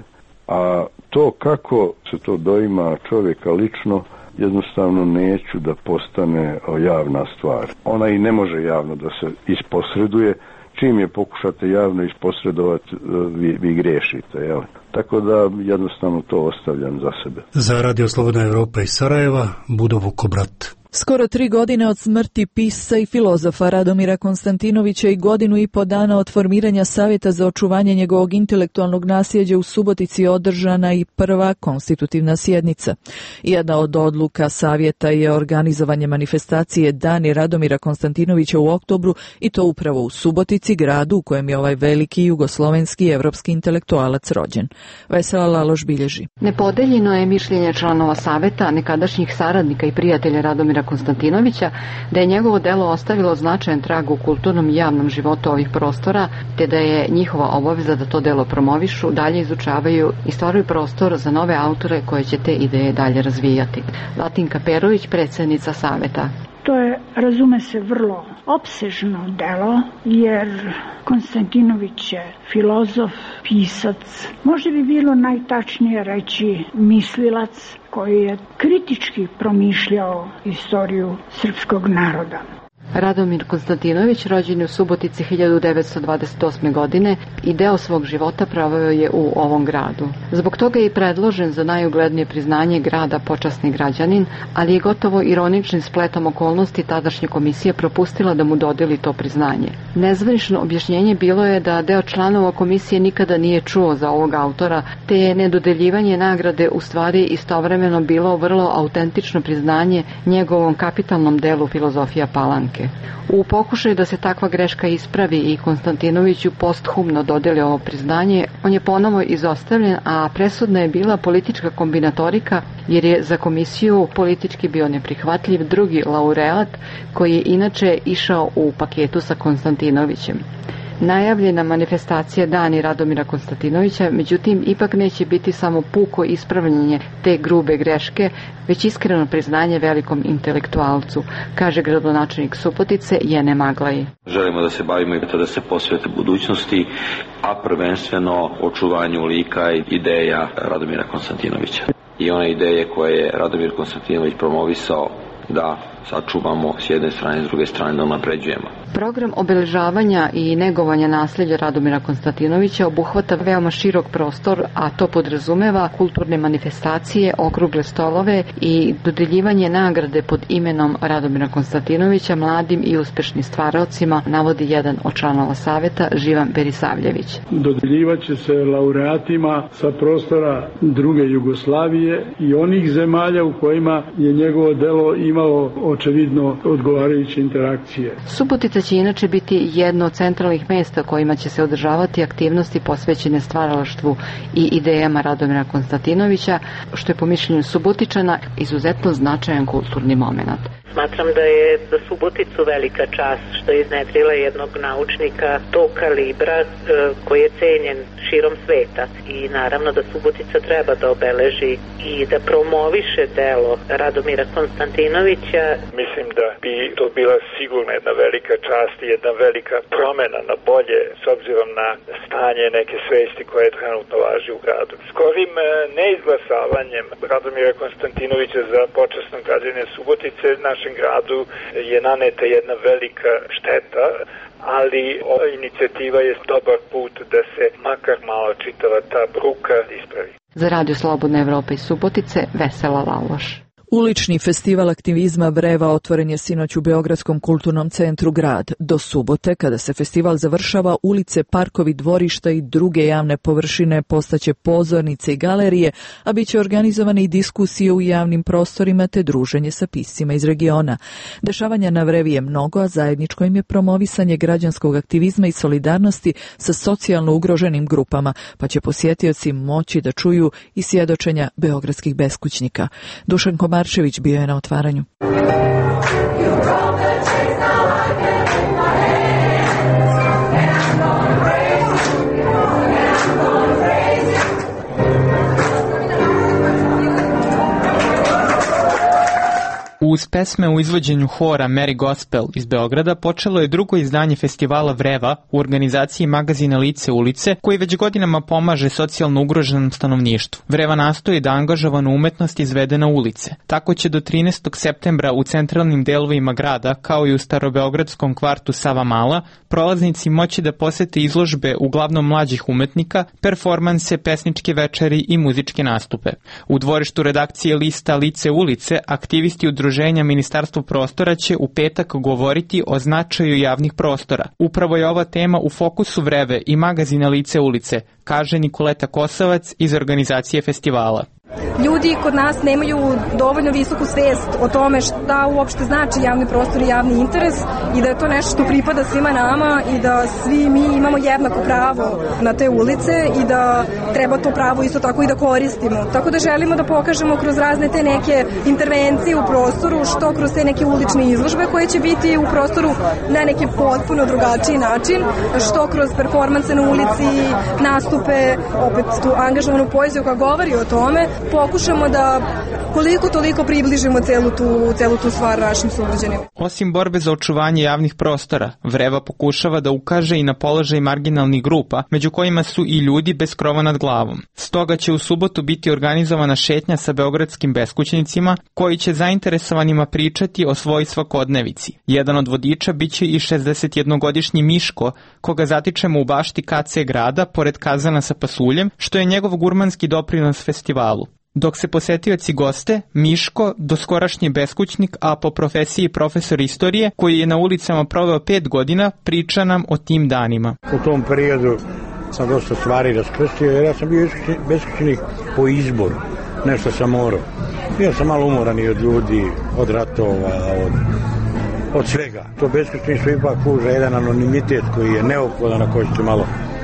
a to kako se to doima čovjeka lično jednostavno neću da postane javna stvar. Ona i ne može javno da se isposreduje, čim je pokušate javno isposredovati, vi griješite, Tako da jednostavno to ostavljam za sebe. Za Radio Slobodna Evropa iz Sarajeva, Budo Vukobrat. Skoro 3 godine od smrti pisca i filozofa Radomira Konstantinovića i 1,5 dana od formiranja Savjeta za očuvanje njegovog intelektualnog nasljeđa u Subotici je održana i prva konstitutivna sjednica. Jedna od odluka Savjeta je organizovanje manifestacije Dani Radomira Konstantinovića u oktobru i to upravo u Subotici, gradu u kojem je ovaj veliki jugoslovenski i evropski intelektualac rođen. Vesela Laloš bilježi. Nepodeljeno je mišljenje članova Savjeta, nekadašnjih saradnika i prijatelja Radomira Konstantinovića, da je njegovo delo ostavilo značajan trag u kulturnom i javnom životu ovih prostora, te da je njihova obaveza da to delo promovišu, dalje izučavaju i stvaraju prostor za nove autore koje će te ideje dalje razvijati. Latinka Perović, predsjednica Saveta. To je, razume se, vrlo opsežno delo, jer Konstantinović je filozof, pisac, možda bi bilo najtačnije reći mislilac koji je kritički promišljao istoriju srpskog naroda. Radomir Konstantinović rođen je u Subotici 1928. godine i deo svog života proveo je u ovom gradu. Zbog toga je i predložen za najuglednije priznanje grada počasni građanin, ali je gotovo ironičnim spletom okolnosti tadašnja komisija propustila da mu dodeli to priznanje. Nezvanično objašnjenje bilo je da deo članova komisije nikada nije čuo za ovog autora, te je nedodeljivanje nagrade u stvari istovremeno bilo vrlo autentično priznanje njegovom kapitalnom delu Filozofija Palanke. U pokušaju da se takva greška ispravi i Konstantinoviću posthumno dodeli ovo priznanje, on je ponovo izostavljen, a presudna je bila politička kombinatorika, jer je za komisiju politički bio neprihvatljiv drugi laureat koji je inače išao u paketu sa Konstantinovićem. Najavljena manifestacija Dani Radomira Konstantinovića, međutim, ipak neće biti samo puko ispravljanje te grube greške, već iskreno priznanje velikom intelektualcu, kaže gradonačelnik Subotice Jene Maglaji. Želimo da se bavimo i da se posvete budućnosti, a prvenstveno očuvanju lika i ideja Radomira Konstantinovića. I one ideje koje je Radomir Konstantinović promovisao da sačuvamo s jedne strane, s druge strane da unapređujemo. Program obeležavanja i negovanja nasljeđa Radomira Konstantinovića obuhvata veoma širok prostor, a to podrazumeva kulturne manifestacije, okrugle stolove i dodeljivanje nagrade pod imenom Radomira Konstantinovića mladim i uspešnim stvaraocima, navodi jedan od članova saveta, Živan Berisavljević. Dodeljivaće se laureatima sa prostora druge Jugoslavije i onih zemalja u kojima je njegovo delo imalo očevidno odgovarajuće interakcije. Subotica će inače biti jedno od centralnih mesta kojima će se održavati aktivnosti posvećene stvaralaštvu i idejama Radomira Konstantinovića, što je po mišljenju Subotičana izuzetno značajan kulturni moment. Smatram da je za Suboticu velika čast što je iznedrila jednog naučnika tog kalibra koji je cenjen širom sveta i naravno da Subotica treba da obeleži i da promoviše delo Radomira Konstantinovića. Mislim da bi to bila sigurno jedna velika čast i jedna velika promena na bolje s obzirom na stanje neke svesti koje trenutno važi u gradu. Skorim neizglasavanjem Radomira Konstantinovića za počasno građenje Subotice našem gradu je naneta jedna velika šteta, ali ova inicijativa je dobar put da se makar malo čitava ta bruka ispravi. Za Radio Slobodna Evropa iz Subotice, Vesela Laloš. Ulični festival aktivizma Vreva otvoren je sinoć u Beogradskom kulturnom centru Grad. Do subote, kada se festival završava, ulice, parkovi, dvorišta i druge javne površine postaće pozornice i galerije, a bit će organizovane i diskusije u javnim prostorima te druženje sa piscima iz regiona. Dešavanja na Vrevi je mnogo, a zajedničko im je promovisanje građanskog aktivizma i solidarnosti sa socijalno ugroženim grupama, pa će posjetioci moći da čuju i svjedočenja beogradskih beskućnika. Dušan Maršević bio je na otvaranju. Uz pesme u izvođenju hora Mary Gospel iz Beograda počelo je drugo izdanje festivala Vreva u organizaciji magazina Lice ulice, koji već godinama pomaže socijalno ugroženom stanovništvu. Vreva nastoji da angažovanu umetnost izvede na ulice. Tako će do 13. septembra u centralnim delovima grada, kao i u starobeogradskom kvartu Savamala, prolaznici moći da posete izložbe uglavnom mlađih umetnika, performanse, pesničke večeri i muzičke nastupe. U dvorištu redakcije lista Lice ulice aktivisti udruženja Ministarstvo prostora će u petak govoriti o značaju javnih prostora. Upravo je ova tema u fokusu Vreve i magazina Lice ulice, kaže Nikoleta Kosovac iz organizacije festivala. Ljudi kod nas nemaju dovoljno visoku svest o tome šta uopšte znači javni prostor i javni interes i da je to nešto što pripada svima nama i da svi mi imamo jednako pravo na te ulice i da treba to pravo isto tako i da koristimo. Tako da želimo da pokažemo kroz razne te neke intervencije u prostoru, što kroz te neke ulične izložbe koje će biti u prostoru na neki potpuno drugačiji način, što kroz performanse na ulici, nastupe, opet tu angažovanu poeziju koja govori o tome, pokušamo da koliko toliko približimo celu tu stvar našim sugrađanima. Osim borbe za očuvanje javnih prostora, Vreva pokušava da ukaže i na položaj marginalnih grupa, među kojima su i ljudi bez krova nad glavom. Stoga će u subotu biti organizovana šetnja sa beogradskim beskućnicima, koji će zainteresovanima pričati o svojoj svakodnevici. Jedan od vodiča biće i 61-godišnji Miško, koga zatičemo u bašti KC grada, pored kazana sa pasuljem, što je njegov gurmanski doprinos festivalu. Dok se posetioci goste, Miško, doskorašnji beskućnik, a po profesiji profesor istorije, koji je na ulicama proveo 5 godina, priča nam o tim danima. U tom periodu sam dosta stvari raskrstio, jer ja sam bio beskućnik po izboru, nešto sam morao. Bio sam malo umoran i od ljudi, od ratova, od svega. To beskućništvo ipak pruža jedan anonimitet koji je neophodan na koji se malo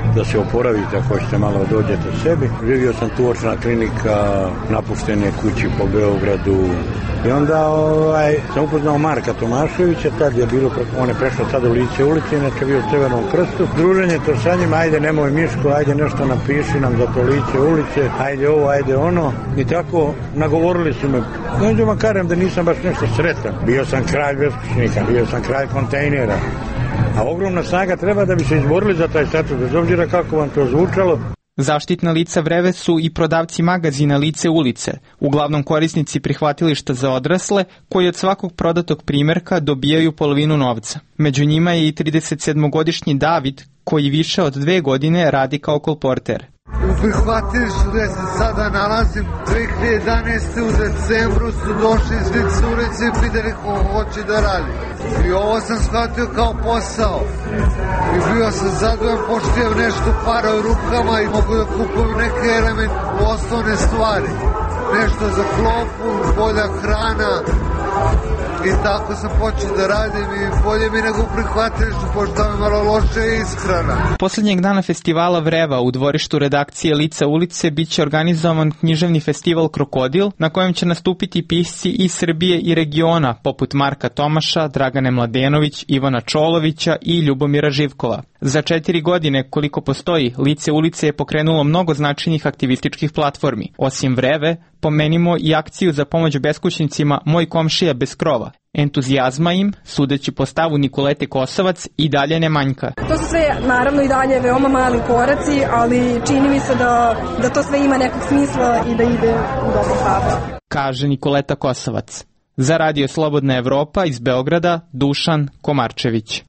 da se oporavite ako hoćete malo dođete sebi. Živio sam tu očna klinika, napuštene kući po Beogradu. I onda sam upoznao Marka Tomaševića, tad je bilo, on je prešao tada u lice ulice, inače bio u Crvenom krstu. Druženje to sa njima, ajde nemoj Miško, ajde nešto napiši nam za to lice ulice, ajde ovo, ajde ono. I tako nagovorili su me. Ja vam kažem da nisam baš nešto sretan. Bio sam kralj beskućnika, bio sam kralj kontejnera. A ogromna snaga treba da bi se izborili za taj status, bez obzira kako vam to zvučalo. Zaštitna lica Vreve su i prodavci magazina Lice ulice, uglavnom korisnici prihvatilišta za odrasle, koji od svakog prodatog primjerka dobijaju polovinu novca. Među njima je i 37-godišnji David, koji više od 2 godine radi kao kolporter. U prihvatilištu gde se sada nalazim, 2011. u decembru su došli iz Lice ulice i pitali ko hoće da radi. I ovo sam shvatio kao posao. I bio sam zadovoljan, pošto imam nešto para u rukama i mogu da kupujem neke osnovne stvari. Nešto za klopu, bolja hrana. I tako sam počeo da radim i bolje mi nego prihvatilištu, pošto mi malo loše ishrana. Poslednjeg dana festivala Vreva u dvorištu redakcije Lica ulice biće organizovan književni festival Krokodil, na kojem će nastupiti pisci iz Srbije i regiona, poput Marka Tomaša, Dragane Mladenović, Ivana Čolovića i Ljubomira Živkova. Za 4 godine koliko postoji, Lice ulice je pokrenulo mnogo značajnih aktivističkih platformi. Osim Vreve, pomenimo i akciju za pomoć beskućnicima Moj komšija bez krova. Entuzijazma im, sudeći po stavu Nikolete Kosovac, i dalje ne manjka. To su sve, naravno, i dalje veoma mali koraci, ali čini mi se da to sve ima nekog smisla i da ide u dobro pravcu. Kaže Nikoleta Kosovac. Za Radio Slobodna Evropa iz Beograda, Dušan Komarčević.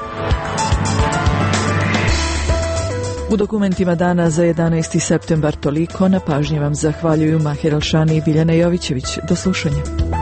U dokumentima dana za 11. septembar toliko. Na pažnji vam zahvaljuju Mahir Alšani i Biljana Jovićević. Do slušanja.